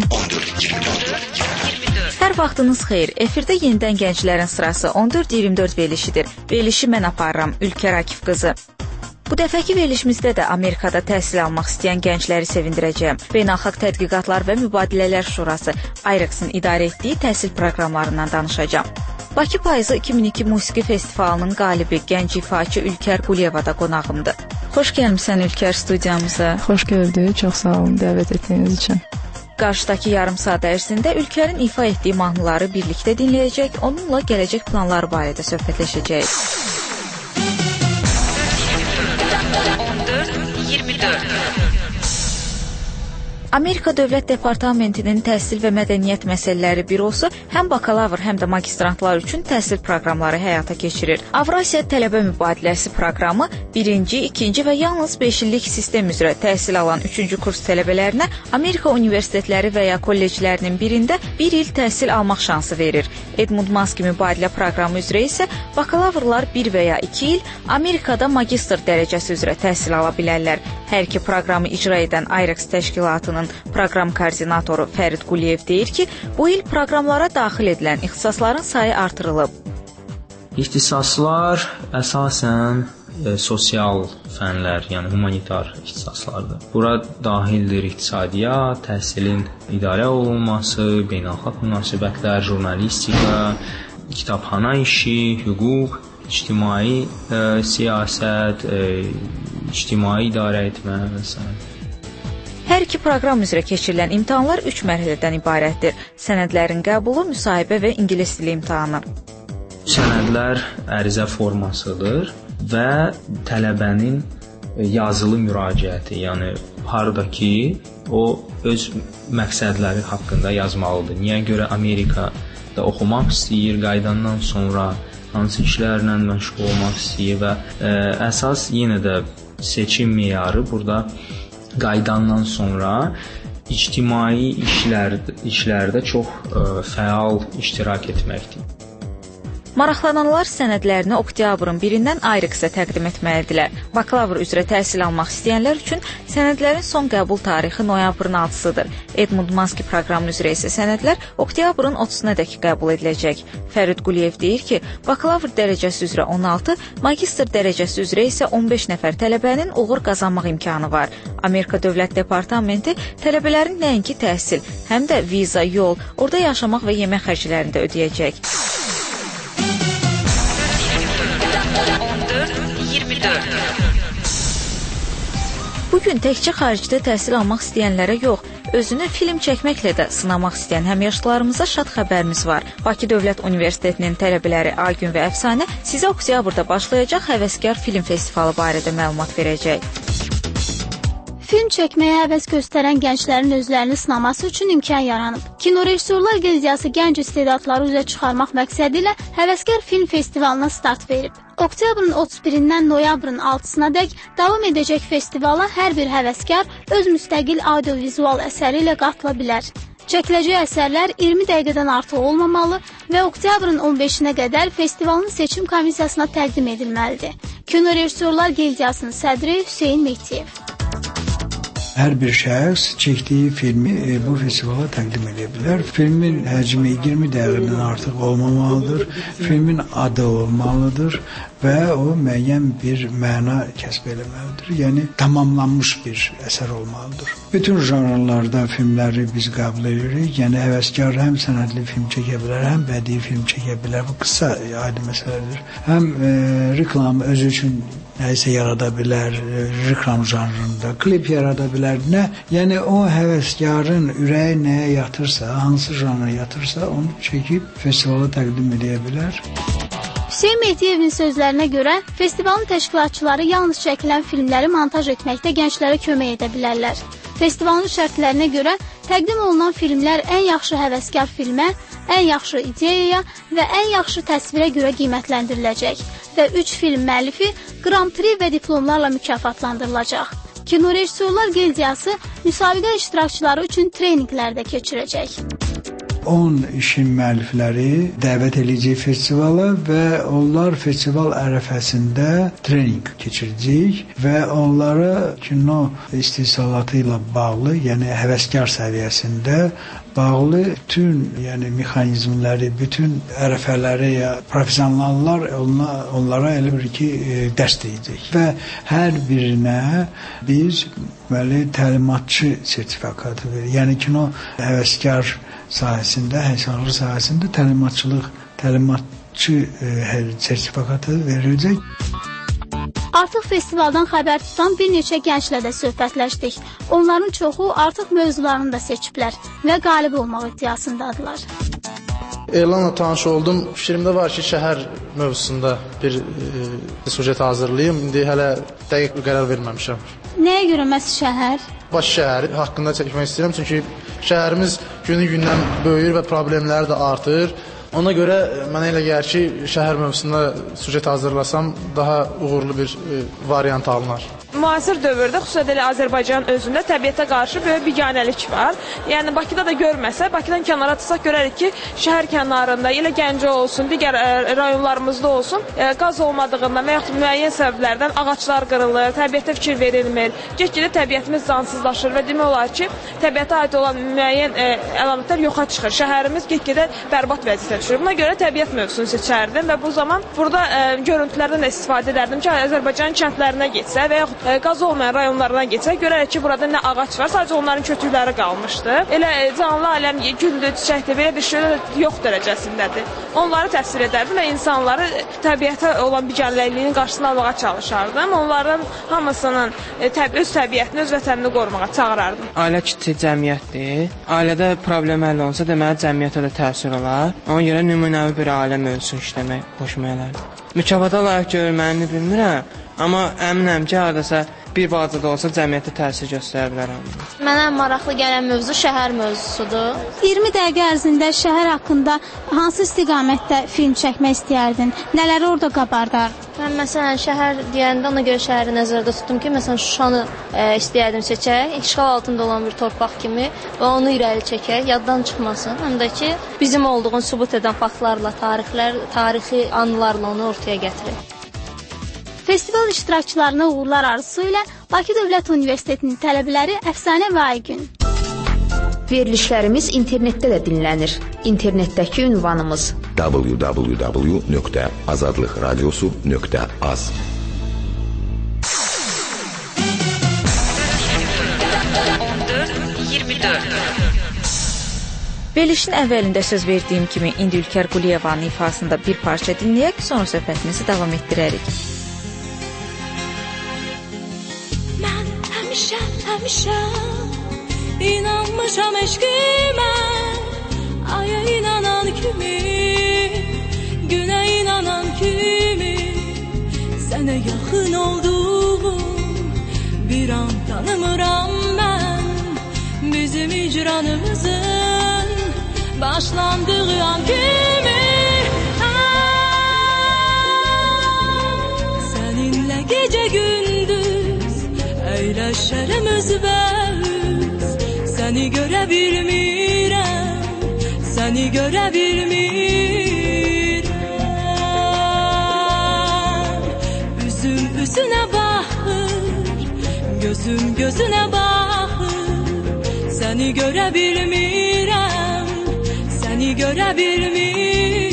Hər vaxtınız xeyir. Efirdə yenidən gənclərin sırası 14-24 verilişidir. Verilişi mən aparıram, Ülkər Akif qızı. Bu dəfəki verilişimizdə də Amerikada təhsil almaq istəyən gəncləri sevindirəcəyəm. Beynəlxalq Tədqiqatlar və Mübadilələr Şurası, IREX-in idarə etdiyi təhsil proqramlarından danışacağam. Bakı Payızı 2002 Musiqi Festivalının qalibi gənc ifaçı Ülkər Quliyeva da qonağımdır. Xoş gəlmisən Ülkər studiyamıza. Xoş gördük, çox sağ olun dəvət etdiyiniz üçün. Qarşıdakı yarım saat ərzində Ülkərin ifa etdiyi mahnıları birlikdə dinləyəcək, onunla gələcək planları barədə söhbətləşəcəyik. 14-24 Amerika Dövlət Departamentinin Təhsil və Mədəniyyət Məsələləri Bürosu həm bakalavr, həm də magistrantlar üçün təhsil proqramları həyata keçirir. Avrasiya Tələbə Mübadiləsi proqramı 1-ci, 2-ci və yalnız 5 illik sistem üzrə təhsil alan 3-cü kurs tələbələrinə Amerika universitetləri və ya kolleclərinin birində 1 il təhsil almaq şansı verir. Edmund Maski mübadilə proqramı üzrə isə bakalavrlar 1 və ya 2 il Amerikada magistr dərəcəsi üzrə təhsil ala bilərlər. Hər iki proqramı icra edən IREX təşkilatının proqram koordinatoru Fərid Quliyev deyir ki, bu il proqramlara daxil edilən ixtisasların sayı artırılıb. İxtisaslar əsasən sosial fənlər, yəni humanitar ixtisaslardır. Bura daxildir iqtisadiyyat, təhsilin idarə olunması, beynəlxalq münasibətlər, jurnalistika, kitabxana işi, hüquq, ictimai siyasət, ictimai idarə etmə və s. Hər iki proqram üzrə keçirilən imtahanlar 3 mərhələdən ibarətdir. Sənədlərin qəbulu, müsahibə və ingilis dili imtahanı. Sənədlər ərizə formasıdır və tələbənin yazılı müraciəti, yəni hardakı o öz məqsədləri haqqında yazmalıdır. Niyə görə Amerikada oxumaq istəyir, qayıdandan sonra hansı işlərlə məşğul olmaq istəyir və əsas yenə də seçim meyarı burada qayıdandan sonra ictimai işlərdə çox fəal iştirak etməkdir. Maraqlananlar sənədlərini oktyabrın 1-dən IREX-ə təqdim etməlidirlər. Bakalavr üzrə təhsil almaq istəyənlər üçün sənədlərin son qəbul tarixi noyabrın 6-sıdır. Edmund Maski proqramı üzrə isə sənədlər oktyabrın 30-nadək qəbul ediləcək. Fərid Quliyev deyir ki, bakalavr dərəcəsi üzrə 16, magistr dərəcəsi üzrə isə 15 nəfər tələbənin uğur qazanmaq imkanı var. Amerika Dövlət Departamenti tələbələrin nəinki təhsil, həm də viza, yol, orada yaşamaq və yemək xərclərini də ödəyəcək. 14-24 Bugün təkcə xaricdə təhsil almaq istəyənlərə yox, özünü film çəkməklə də sınamaq istəyən həmyaşlılarımıza şad xəbərimiz var. Bakı Dövlət Universitetinin tələbələri Aygün və Əfsanə sizə oktyabrda başlayacaq Həvəskar Film Festivalı barədə məlumat verəcək. Film çəkməyə həvəs göstərən gənclərin özlərini sınaması üçün imkan yaranıb. Kinorejissorlar Gildiyası gənc istedadları üzə çıxarmaq məqsədi ilə Həvəskar Film Festivalına start verib. Oktyabrın 31-dən noyabrın 6-sınadək davam edəcək festivala hər bir həvəskar öz müstəqil audiovizual əsəri ilə qatıla bilər. Çəkiləcək əsərlər 20 dəqiqədən artıq olmamalı və oktyabrın 15-nə qədər festivalın seçim komissiyasına təqdim edilməlidir. Kinorejissorlar Gildiyasının sədri Hüseyn Mehdiyev. Hər bir şəxs çəkdiyi filmi bu festivala təqdim edə bilər. Filmin həcmi 20 dəqiqədən artıq olmamalıdır. Filmin adı olmalıdır və o müəyyən bir məna kəsb etməlidir. Yəni tamamlanmış bir əsər olmalıdır. Bütün janrlarda filmləri biz qəbul edirik. Yəni həvəskar həm sənədli film çəkə bilər, həm bədii film çəkə bilər. Bu qısa aydın məsələdir. Həm reklam özü üçün nəyisə yarada bilər, reklam janrında, klip yarada bilər, nə? Yəni o həvəskarın ürəyi nəyə yatırsa, hansı janra yatırsa, onu çəkib festivala təqdim edə bilər. Hüseyn Mehdiyevin sözlərinə görə, festivalın təşkilatçıları yalnız çəkilən filmləri montaj etməkdə gənclərə kömək edə bilərlər. Festivalın şərtlərinə görə Təqdim olunan filmlər ən yaxşı həvəskar filmə, ən yaxşı ideyaya və ən yaxşı təsvirə görə qiymətləndiriləcək və 3 film müəllifi Grand Prix və diplomlarla mükafatlandırılacaq. Kinorejissorlar Gildiyası müsabiqə iştirakçıları üçün treninqlər də keçirəcək. 10 işin müəllifləri dəvət edəcək festivala və onlar festival ərəfəsində trening keçirəcək və onlara kino istehsalatı ilə bağlı, yəni həvəskar səviyyəsində bağlı bütün mexanizmləri, bütün ərəfələri professionallar onlara elə bir ki dərs deyəcək və hər birinə biz təlimatçı sertifikatı verir. Yəni kino həvəskar sahəsində, həvəskarlıq sahəsində təlimatçı sertifikatı veriləcək. Artıq festivaldan xəbər tutan bir neçə gənclə də söhbətləşdik. Onların çoxu artıq mövzularını da seçiblər və qalib olmaq iddiasındadılar. Elanla tanış oldum. Fikrimdə var ki, şəhər mövzusunda bir sujet hazırlayayım. İndi hələ dəqiq bir qərar verməmişəm. Nəyə görə məhz şəhər? Bakı şəhəri haqqında çəkmək istəyirəm. Çünki şəhərimiz günü-gündən böyüyür və problemləri də artır. Ona görə mənə elə gəlir ki, şəhər mövzusunda sujet hazırlasam daha uğurlu bir variant alınar. Müasir dövrdə, xüsusilə də Azərbaycanın özündə təbiətə qarşı böyük biganəlik var. Yəni Bakıda da görməsə, Bakıdan kənara çıxsaq görərik ki, şəhər kənarında, elə Gəncə olsun, digər rayonlarımızda olsun, qaz olmadığından və yaxud müəyyən səbəblərdən ağaclar qırılır, təbiətə fikir verilmir. Get-gedə təbiətimiz cansızlaşır və demək olar ki, təbiətə aid olan müəyyən əlamətlər yoxa çıxır. Şəhərimiz get-gedə bərbad vəziyyətə düşür. Buna görə təbiət mövzusunu seçərdim və bu zaman burada görüntülərdən də istifadə edərdim ki, Azərbaycanın kəndlərinə getsə və yaxud qaz olmayan rayonlarına geçsək, görərək ki, burada nə ağac var, sadəcə onların kötükləri qalmışdı. Elə canlı aləm, güldür, çiçəkdir, belə bir şey yox dərəcəsindədir. Onları təsvir edərdim və insanları təbiətə olan biganəliyinin qarşısını almağa çalışardım. Onların hamısının öz təbiətini, öz vətənini qorumağa çağırardım. Ailə kiçik cəmiyyətdir. Ailədə problem həll olunsa, deməli cəmiyyətə də təsir olar. Ona görə nümunəvi bir ailə mövzusunu işləmək xoşuma gələrdi. Mükafata layiq görülməyini bilmirəm. Amma əminəm ki, hardasa bir balaca da olsa cəmiyyətə təsir göstərə bilərəm. Mənə maraqlı gələn mövzu şəhər mövzusudur. 20 dəqiqə ərzində şəhər haqqında hansı istiqamətdə film çəkmək istəyərdin? Nələri orada qabardar? Mən məsələn şəhər deyəndə ona görə şəhəri nəzərdə tutdum ki, məsələn Şuşanı istəyərdim seçək, işğal altında olan bir torpaq kimi və onu irəli çəkək, yaddan çıxmasın. Həm də ki, bizim olduğunu sübut edən faktlarla, tarixi anılarla onu ortaya gətirək. Festival iştirakçılarına uğurlar arzusu ilə Bakı Dövlət Universitetinin tələbələri Əfsanə Vaygün. Verilişlərimiz internetdə də dinlənir. İnternetdəki ünvanımız www.azadlıqradiosu.az. Verilişin əvvəlində söz verdiyim kimi indi Ülkər Quliyevanın ifasında bir parça dinləyək, sonra söhbətimizi davam etdirərik. Həmişə inanmışam eşqimə, aya inanan kimi, günə inanan kimi, sənə yaxın olduğum bir an tanımıram mən, bizim icranımızın başlandığı an kimi. Səninlə gecə gündüz əyləşərəm özbəüz, səni görə bilmirəm, səni görə bilmirəm. Üzüm üzünə baxır, gözüm gözünə baxır, səni görə bilmirəm, səni görə bilmirəm.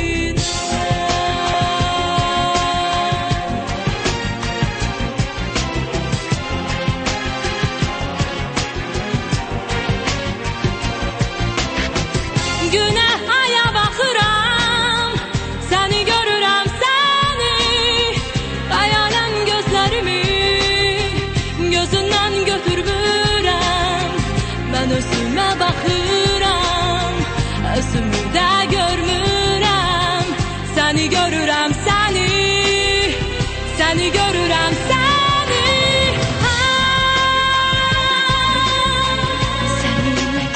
Özümə baxıram, özümü də görmürəm, səni görürəm, səni görürəm, səni. Səninlə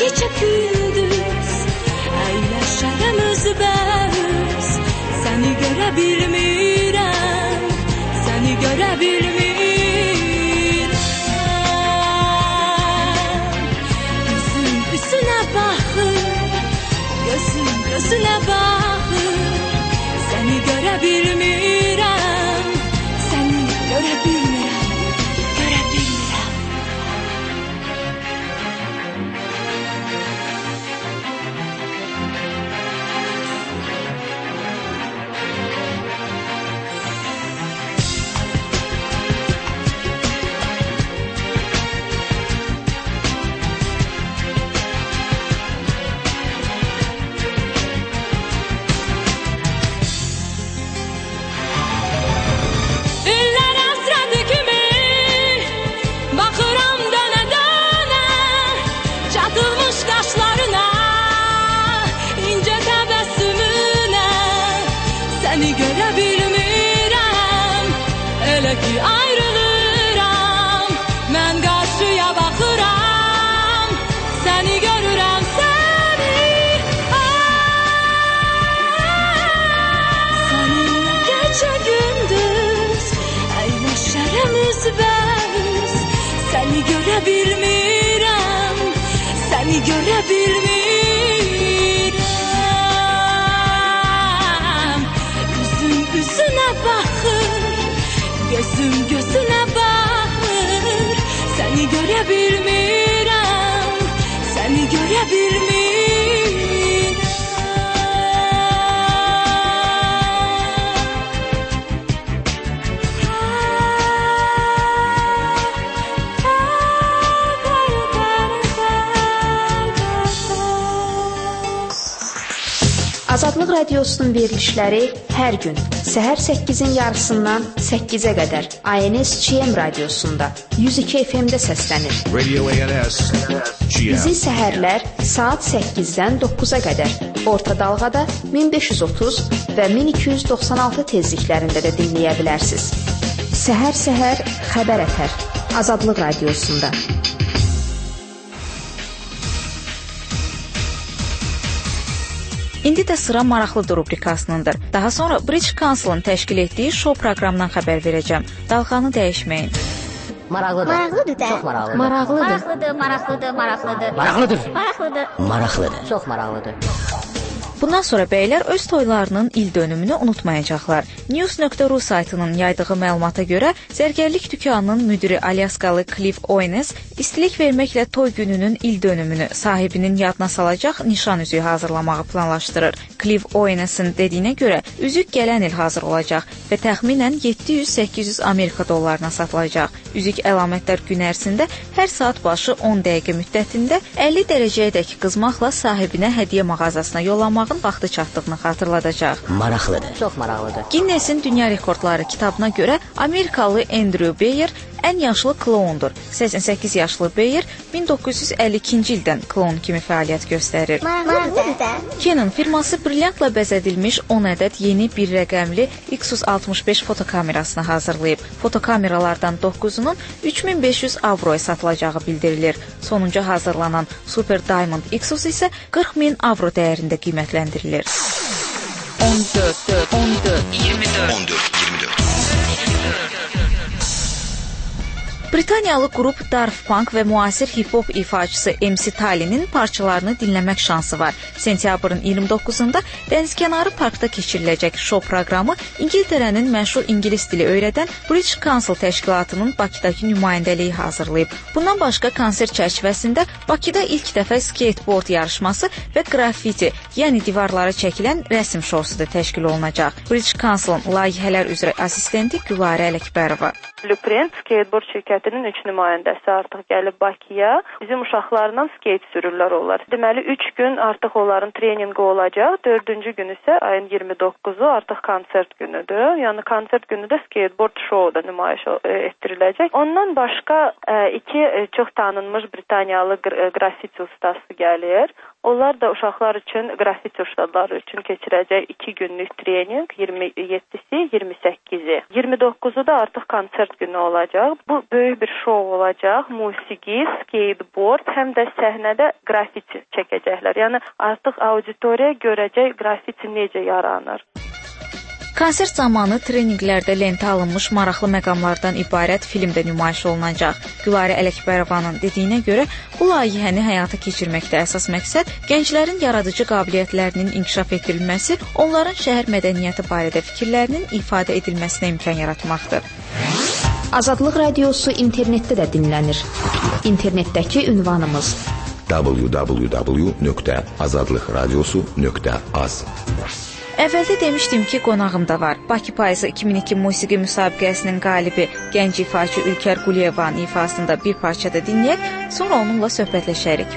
görə bilmirəm, səni görə bilmirəm. Üzüm üzünə baxır, gözüm gözünə baxır, səni görə bilmirəm, səni görə bilmirəm, görə bilmirəm. Səni görə bilmirəm, elə ki ayrılıram, mən qarşıya baxıram, səni görürəm, səni. Səninlə gecə gündüz əyləşərəmiz bəz, səni görə bilmirəm, səni görə bilmirəm. Üzünə baxır, gözüm gözünə baxır, səni görə bilmirəm, səni görə bilmirəm. Azadlıq Radiosunun verilişləri hər gün səhər 8-in yarısından 8-ə qədər ANS-CM radiosunda 102 FM-də səslənir. Radio ANS. Bizi səhərlər saat 8-dən 9-a qədər orta dalğada 1530 və 1296 tezliklərində də dinləyə bilərsiniz. Səhər-səhər xəbər ətər Azadlıq Radiosunda. İndi də sıra maraqlıdır rubrikasınındır. Daha sonra British Council'ın təşkil etdiyi şou proqramından xəbər verəcəm. Dalğanı dəyişməyin. Maraqlıdır. Maraqlıdır da. Çox maraqlıdır. Maraqlıdır. Maraqlıdır. Çox maraqlıdır. Bundan sonra bəylər öz toylarının il dönümünü unutmayacaqlar. News.ru saytının yaydığı məlumata görə zərgərlik dükanının müdiri Alyaskalı Cliff Owens istilik verməklə toy gününün il dönümünü sahibinin yadına salacaq nişan üzüyü hazırlamağı planlaşdırır. Cliff Owens'in dediyinə görə üzük gələn il hazır olacaq və təxminən 700-800 Amerika dollarına satılacaq. Üzük əlamətlər gün ərzində hər saat başı 10 dəqiqə müddətində 50 dərəcəyədək qızmaqla sahibinə hədiyyə mağazasına yollamaq vaxtı çatdığını xatırladacaq. Maraqlıdır. Çox maraqlıdır. Guinness-in Dünya Rekordları kitabına görə Amerikalı Andrew Bayer ən yaşlı kloundur. 88 yaşlı Bayer 1952-ci ildən kloun kimi fəaliyyət göstərir. Canon firması brilyantla bəzədilmiş 10 ədəd yeni bir rəqəmli X-65 fotokamerasını hazırlayıb. Fotokameralardan 9-unun 3500 avroya satılacağı bildirilir. Sonuncu hazırlanan Super Diamond X-us isə 40.000 avro dəyərində qiymətləndirilir. 14-24 Britaniyalı qrup Daft Punk və müasir hip-hop ifaçısı MC Talinin parçalarını dinləmək şansı var. Sentyabrın 29-da dənizkənarı parkda keçiriləcək şou proqramı İngiltərənin məşhur ingilis dili öyrədən British Council təşkilatının Bakıdakı nümayəndəliyi hazırlayıb. Bundan başqa konsert çərçivəsində Bakıda ilk dəfə skateboard yarışması və graffiti, yəni divarlara çəkilən rəsm şousu da təşkil olunacaq. British Council'ın layihələr üzrə assistenti Gülarə Ələkbərova. Blueprint skateboard şirkətinin 3 nümayəndəsi artıq gəlib Bakıya. Bizim uşaqlarla skate sürürlər onlar. Deməli 3 gün artıq onların treninqi olacaq. 4-cü gün isə ayın 29-u artıq konsert günüdür. Yəni konsert günü də skateboard show da nümayiş etdiriləcək. Ondan başqa 2 çox tanınmış Britaniyalı qraffiti ustası gəlir. Onlar da uşaqlar üçün, qraffiti uşaqları üçün keçirəcək 2 günlük treninq, 27-si, 28-i. 29-u da artıq konsert günü olacaq. Bu böyük bir şou olacaq. Musiqi, skateboard, həm də səhnədə qraffiti çəkəcəklər. Yəni artıq auditoriya görəcək qraffiti necə yaranır. Konsert zamanı treninqlərdə lentə alınmış maraqlı məqamlardan ibarət film də nümayiş olunacaq. Gülarə Ələkbərovanın dediyinə görə bu layihəni həyata keçirməkdə əsas məqsəd gənclərin yaradıcı qabiliyyətlərinin inkişaf etdirilməsi, onların şəhər mədəniyyəti barədə fikirlərinin ifadə edilməsinə imkan yaratmaqdır. Azadlıq Radiosu internetdə də dinlənir. İnternetdəki ünvanımız www.azadlıqradiosu.az. Əvvəldə demişdim ki, qonağım da var. Bakı payızı 2002 musiqi müsabiqəsinin qalibi gənc ifaçı Ülkər Quliyevanın ifasında bir parça da dinləyək, sonra onunla söhbətləşərik.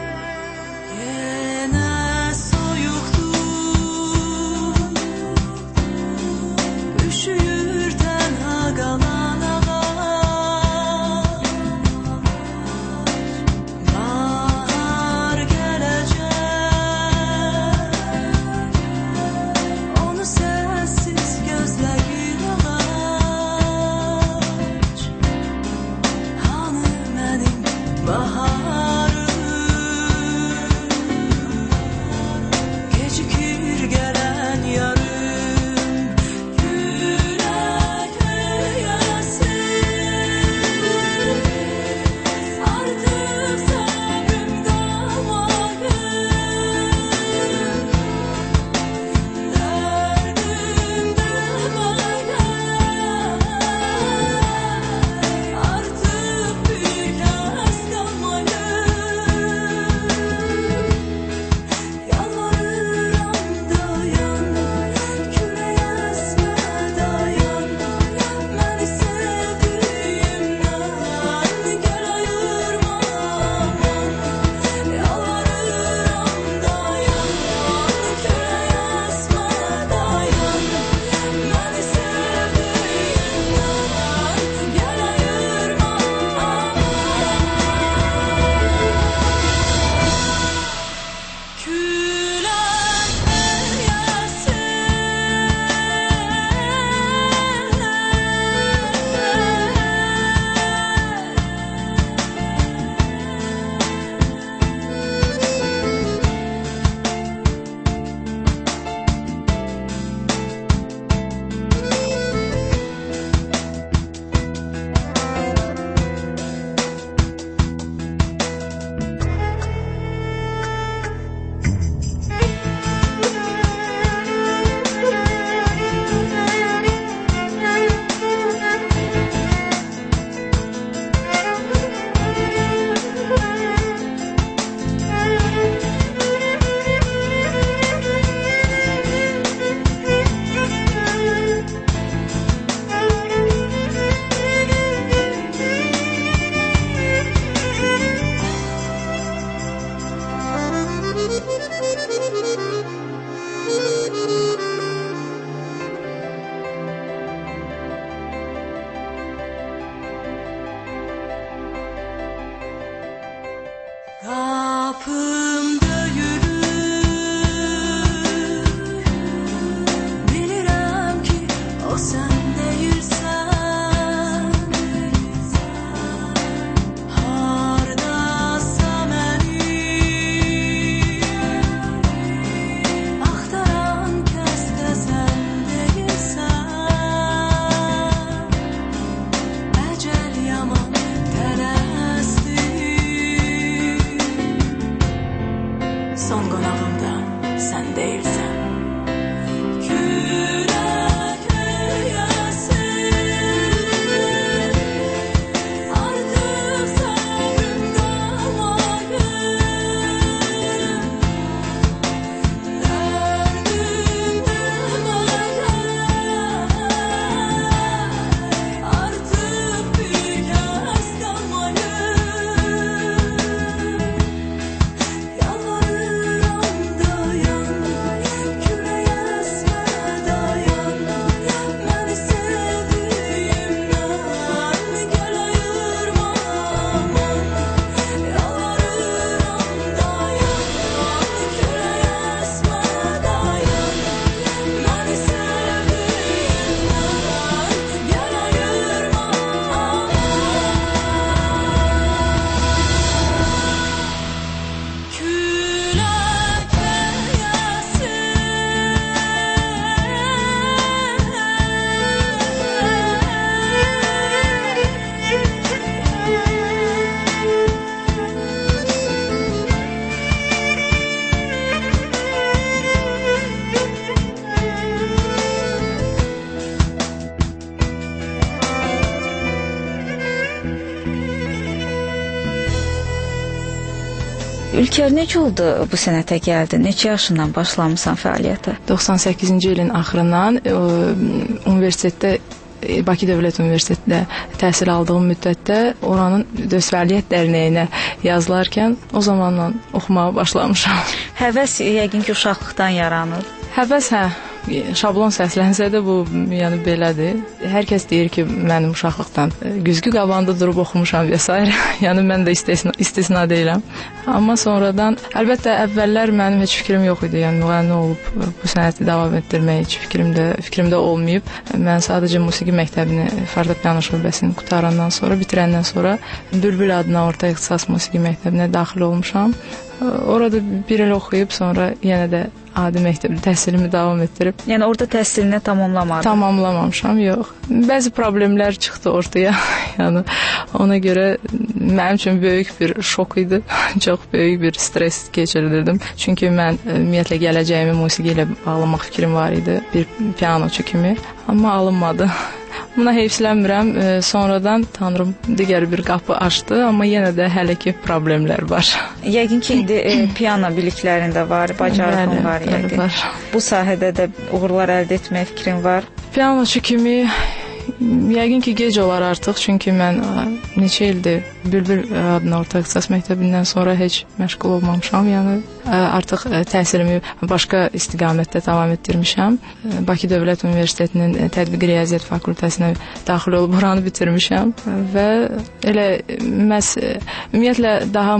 Ülker necə oldu bu sənətə gəldin? Neçə yaşından başlamısan fəaliyyətə? 98-ci ilin axırından universitetdə Bakı Dövlət Universitetində təhsil aldığım müddətdə oranın Döz Fəaliyyət Dərnəyinə yazılarkən o zamandan oxumağa başlamışam. Həvəs yəqin ki, uşaqlıqdan yaranır. Həvəs, şablon səslənsə də bu yəni belədir. Hər kəs deyir ki, mənim uşaqlıqdan güzgü qabağında durub oxumuşam və s. Yəni mən də istisna deyiləm. Amma sonradan, əlbəttə əvvəllər mənim heç fikrim yox idi. Yəni müğənni olub bu sənəti davam etdirmək heç fikrimdə olmayıb. Mən sadəcə musiqi məktəbini, fortepiano şöbəsini qutarandan sonra, bitirəndən sonra Bülbül adına orta ixtisas musiqi məktəbinə daxil olmuşam. Orada bir il oxuyub sonra yenə də adi məktəbdə təhsilimi davam etdirib. Yəni orada təhsilini tamamlamadın? Tamamlamamışam, yox. Bəzi problemlər çıxdı ortaya. Yəni ona görə mənim üçün böyük bir şok idi. Çox böyük bir stres keçirdirdim. Çünki mən ümumiyyətlə gələcəyimi musiqi ilə bağlamaq fikrim var idi, bir pianoçu kimi. Amma alınmadı. Buna heyfslənmirəm. Sonradan Tanrım digər bir qapı açdı, amma yenə də hələ ki problemlər var. Yəqin ki, indi piano biliklərində var, bacarığın var yəqin. Var. Bu sahədə də uğurlar əldə etmək fikrin var. Pianoçu kimi yəqin ki, gec olar artıq, çünki mən neçə ildir Bülbül adına orta ixtisas məktəbindən sonra heç məşğul olmamışam. Yəni artıq təhsilimi başqa istiqamətdə davam etdirmişəm. Bakı Dövlət Universitetinin Tətbiqi Riyaziyyat fakültəsinə daxil olub oranı bitirmişəm və elə məhz ümumiyyətlə daha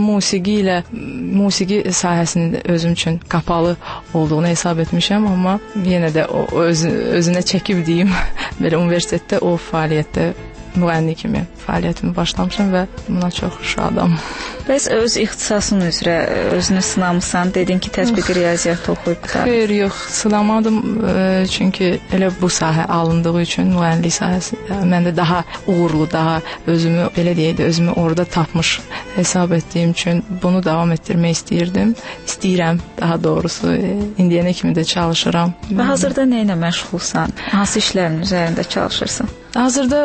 musiqi sahəsinin özüm üçün qapalı olduğunu hesab etmişəm, amma yenə də özünə çəkib deyim, belə universitetdə o fəaliyyətdə müğənni kimi fəaliyyətimi başlamışam və buna çox şadam. Bəs öz ixtisasın üzrə özünü sınamısan, dedin ki, tətbiqi riyaziyyat oxuyub da. Xeyr, yox, sınamadım, çünki elə bu sahə alındığı üçün müğənnilik sahəsi məndə daha uğurlu, daha özümü belə deyək də özümü orada tapmış hesab etdiyim üçün bunu davam etdirmək istəyirəm, daha doğrusu indiyənə kimi də çalışıram. Və hazırda nə ilə məşğulsan? Hansı işlərin üzərində çalışırsan? Hazırda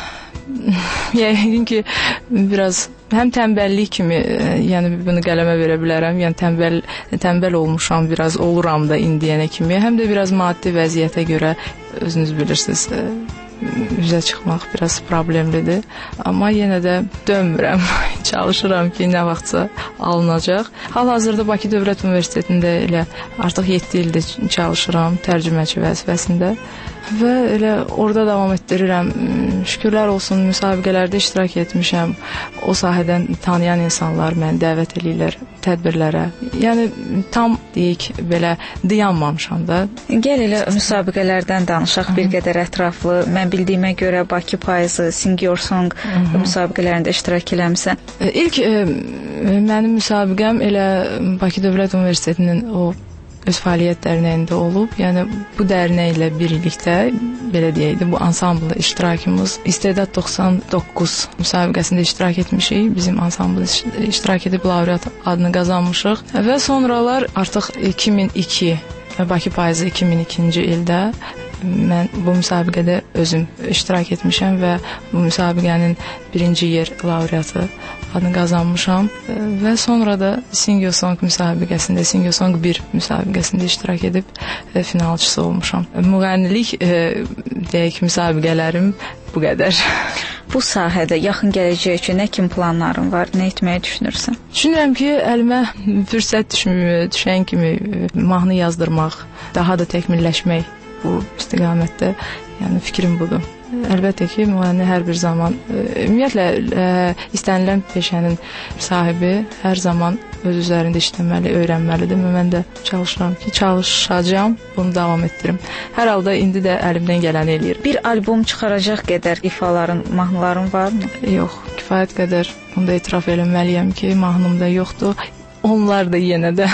yəqin ki, biraz həm tənbəllik kimi, yəni bunu qələmə verə bilərəm, yəni tənbəl olmuşam, biraz oluram da indiyənə kimi, həm də biraz maddi vəziyyətə görə özünüz bilirsiniz, üzə çıxmaq biraz problemlidir, amma yenə də dönmürəm, çalışıram ki, nə vaxtsa alınacaq. Hal-hazırda Bakı Dövlət Universitetində elə artıq 7 ildir çalışıram tərcüməçi vəzifəsində və elə orada davam etdirirəm. Şükürlər olsun, müsabiqələrdə iştirak etmişəm. O sahədən tanıyan insanlar məni dəvət edirlər tədbirlərə. Yəni tam deyək belə dayanmamışam da. Gəl elə müsabiqələrdən danışaq bir qədər ətraflı. Mən bildiyimə görə Bakı payızı, Sing Your Song müsabiqələrində iştirak eləmisən. İlk mənim müsabiqəm elə Bakı Dövlət Universitetinin o öz fəaliyyət dərnəyində olub. Yəni bu dərnəklə birlikdə belə deyək də bu ansambl iştirakımız İstedad 99 müsabiqəsində iştirak etmişik. Bizim ansambl iştirak edib laureat adını qazanmışıq və sonralar artıq 2002 Bakı payızı 2002-ci ildə mən bu müsabiqədə özüm iştirak etmişəm və bu müsabiqənin birinci yer laureatı adını qazanmışam və sonra da Sing Your Song müsabiqəsində, Sing Your Song 1 müsabiqəsində iştirak edib finalçısı olmuşam. Müğənnilik deyək müsabiqələrim bu qədər. Bu sahədə yaxın gələcək üçün nə kimi planların var, nə etməyi düşünürsən? Düşünürəm ki, əlimə fürsət düşən kimi mahnı yazdırmaq, daha da təkmilləşmək bu istiqamətdə, yəni fikrim budur. Əlbəttə ki, müğənni hər bir zaman, ümumiyyətlə istənilən peşənin sahibi hər zaman öz üzərində işləməli, öyrənməlidir və mən də çalışıram ki, çalışacağam, bunu davam etdirim. Hər halda indi də əlimdən gələni eləyirəm. Bir albom çıxaracaq qədər ifaların, mahnıların varmı? Yox, kifayət qədər. Bunu da etiraf eləməliyəm ki, mahnımda yoxdur. Onlar da yenə də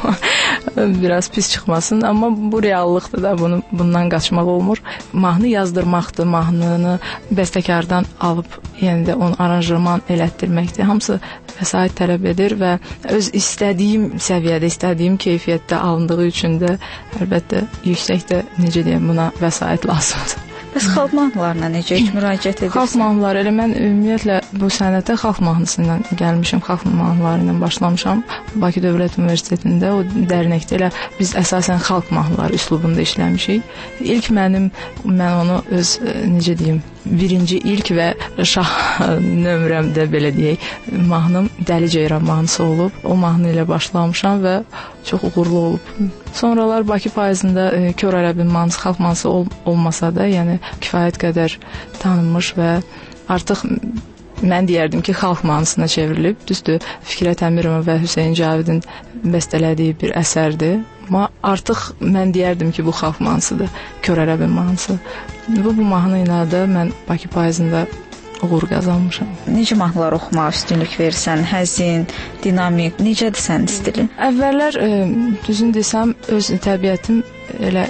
biraz pis çıxmasın, amma bu reallıqdır da, bundan qaçmaq olmur. Mahnı yazdırmaqdır, mahnını bəstəkardan alıb yenə də onu aranjman elətdirməkdir. Hamısı vəsait tələb edir və öz istədiyim səviyyədə, istədiyim keyfiyyətdə alındığı üçün də əlbəttə yüksək də, necə deyəm, buna vəsait lazımdır. Bəs xalq mahnılarına necə müraciət edirsən? Xalq mahnıları, elə mən ümumiyyətlə bu sənətə xalq mahnısı ilə gəlmişəm, xalq mahnıları ilə başlamışam. Bakı Dövlət Universitetində o dərnəkdə elə biz əsasən xalq mahnıları üslubunda işləmişik. İlk mən onu öz necə deyim, birinci ilk və şah nömrəmdə belə deyək, mahnım Dəli Ceyran mahnısı olub. O mahnı ilə başlamışam və çox uğurlu olub. Sonralar Bakı payızında Kör Ərəbin mahnısı, xalq mahnısı olmasa da, yəni kifayət qədər tanınmış və artıq mən deyərdim ki, xalq mahnısına çevrilib. Düzdür, Fikrət Əmirova və Hüseyn Cavidin bəstələdiyi bir əsərdir. Amma artıq mən deyərdim ki, bu xalq mahnısıdır, Kör Ərəbin mahnısı. Bu mahnı ilə də mən Bakı payızında uğur qazanmışam. Necə mahnılar oxumağa üstünlük verirsən? Həzin, dinamik, necədir sənin stilin? Əvvəllər düzün desəm, öz təbiətim elə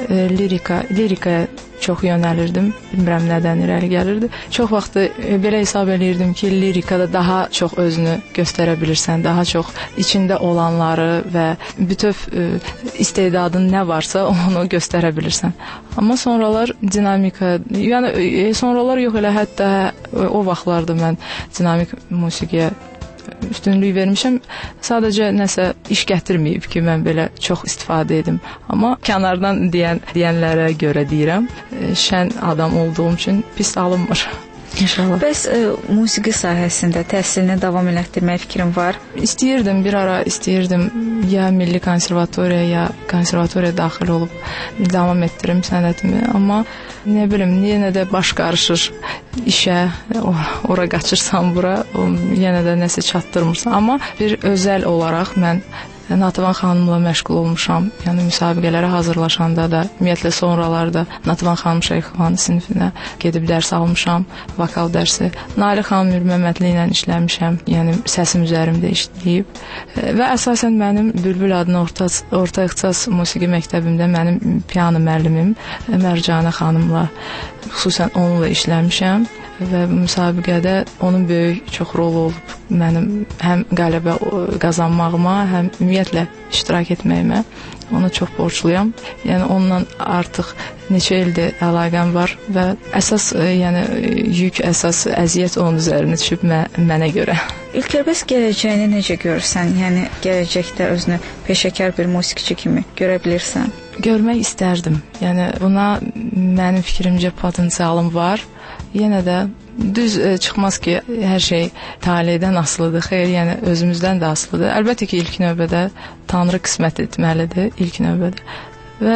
lirikaya çox yönəlirdim. Bilmirəm nədən irəli gəlirdi. Çox vaxt belə hesab eləyirdim ki, lirikada daha çox özünü göstərə bilirsən, daha çox içində olanları və bütöv istedadın nə varsa onu göstərə bilirsən. Amma sonralar dinamika, yəni sonralar yox, elə hətta o vaxtlarda mən dinamik musiqiyə üstünlük vermişəm. Sadəcə nəsə iş gətirməyib ki, mən belə çox istifadə edim. Amma kənardan deyənlərə görə deyirəm, şən adam olduğum üçün pis alınmır. İnşallah. Bəs musiqi sahəsində təhsilini davam elətdirmək fikrin var? İstəyirdim, bir ara istəyirdim ya Milli Konservatoriya, ya konservatoriya daxil olub davam etdirim sənətimi. Amma nə bilim, yenə də baş qarışır işə, ora qaçırsan bura, yenə də nəsə çatdırmırsan. Amma bir özəl olaraq mən Nativan xanımla məşğul olmuşam. Yəni müsabiqələrə hazırlaşanda da, ümumiyyətlə sonralarda Nativan xanım Şeyxvan sinifinə gedib dərs almışam, vokal dərsi. Naili xanım Mürməmmədli ilə işləmişəm, yəni səsim üzərimdə işləyib. Və əsasən mənim Bülbül adına orta ixtisas musiqi məktəbimdə mənim piano müəllimim Mərcanə xanımla, xüsusən onunla işləmişəm. Və müsabiqədə onun böyük çox rolu olub mənim həm qələbə qazanmağıma, həm ümumiyyətlə iştirak etməyimə. Ona çox borcluyam. Yəni onunla artıq neçə ildir əlaqəm var və əsas yəni yük, əsas əziyyət onun üzərinə düşüb mənə görə. İlker, bəs gələcəyini necə görürsən? Yəni gələcəkdə özünü peşəkar bir musiqiçi kimi görə bilirsən? Görmək istərdim. Yəni buna mənim fikrimcə potensialım var. Yenə də düz çıxmaz ki, hər şey taleydən asılıdır. Xeyr, yəni özümüzdən də asılıdır. Əlbəttə ki, ilk növbədə Tanrı qismət etməlidir, ilk növbədə. Və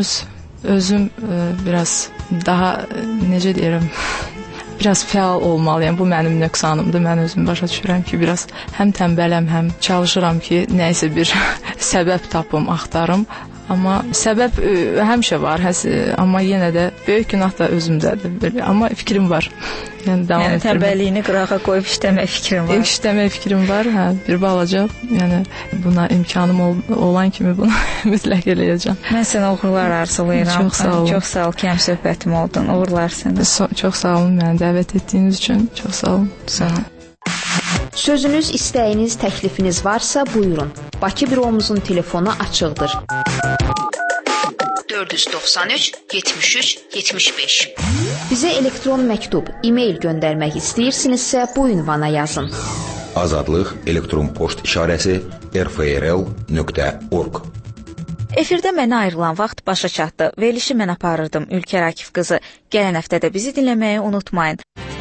özüm biraz daha, necə deyirəm, biraz fəal olmalıyam. Bu mənim nöqsanımdır. Mən özümü başa düşürəm ki, biraz həm tənbələm, həm çalışıram ki, nəyisə bir səbəb tapım, axtarım. Amma səbəb həmişə var, amma yenə də böyük günah da özümdədir. Amma fikrim var. Yəni tənbəlliyini qırağa qoyub işləmək fikrim var. İşləmək fikrim var, hə, bir balaca. Yəni buna imkanım olan kimi bunu mütləq eləyəcəm. Mən sənə uğurlar arzulayıram. Çox sağ olun. Çox sağ ol ki, həm söhbətim oldun. Uğurlar sənə. Çox sağ olun məni dəvət etdiyiniz üçün. Çox sağ olun. Sağ olun. Sözünüz, istəyiniz, təklifiniz varsa buyurun. Bakı büromuzun telefonu açıqdır. 493 73 75. Bizə elektron məktub, e-mail göndərmək istəyirsinizsə bu ünvana yazın. Azadlıq elektron poçt işarəsi rfrl.org. Efirdə mənə ayrılan vaxt başa çatdı. Verilişi mən aparırdım, Ülker Akif qızı. Gələn həftədə bizi dinləməyi unutmayın.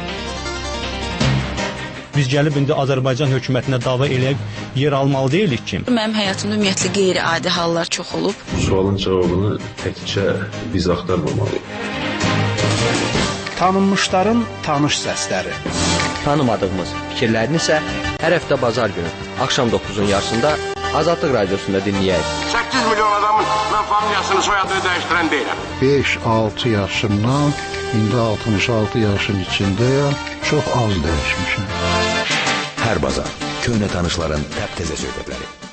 Biz gəlib indi Azərbaycan hökumətinə dava eləyib yer almalı deyilik ki. Mənim həyatımda ümumiyyətlə qeyri-adi hallar çox olub. Sualın cavabını təkcə biz axtarmamalıyıq. Tanınmışların tanış səsləri. Tanımadığımız fikirlərini isə hər həftə bazar günü axşam 9-un yarısında Azadlıq Radiosunda dinləyək. 8 milyon adamın mən familiyasını, soyadını dəyişdirən deyiləm. 5-6 yaşımdan indi 66 yaşın içindəyəm. Çox az dəyişmişəm. Hər bazar köhnə tanışların təptəzə söhbətləri.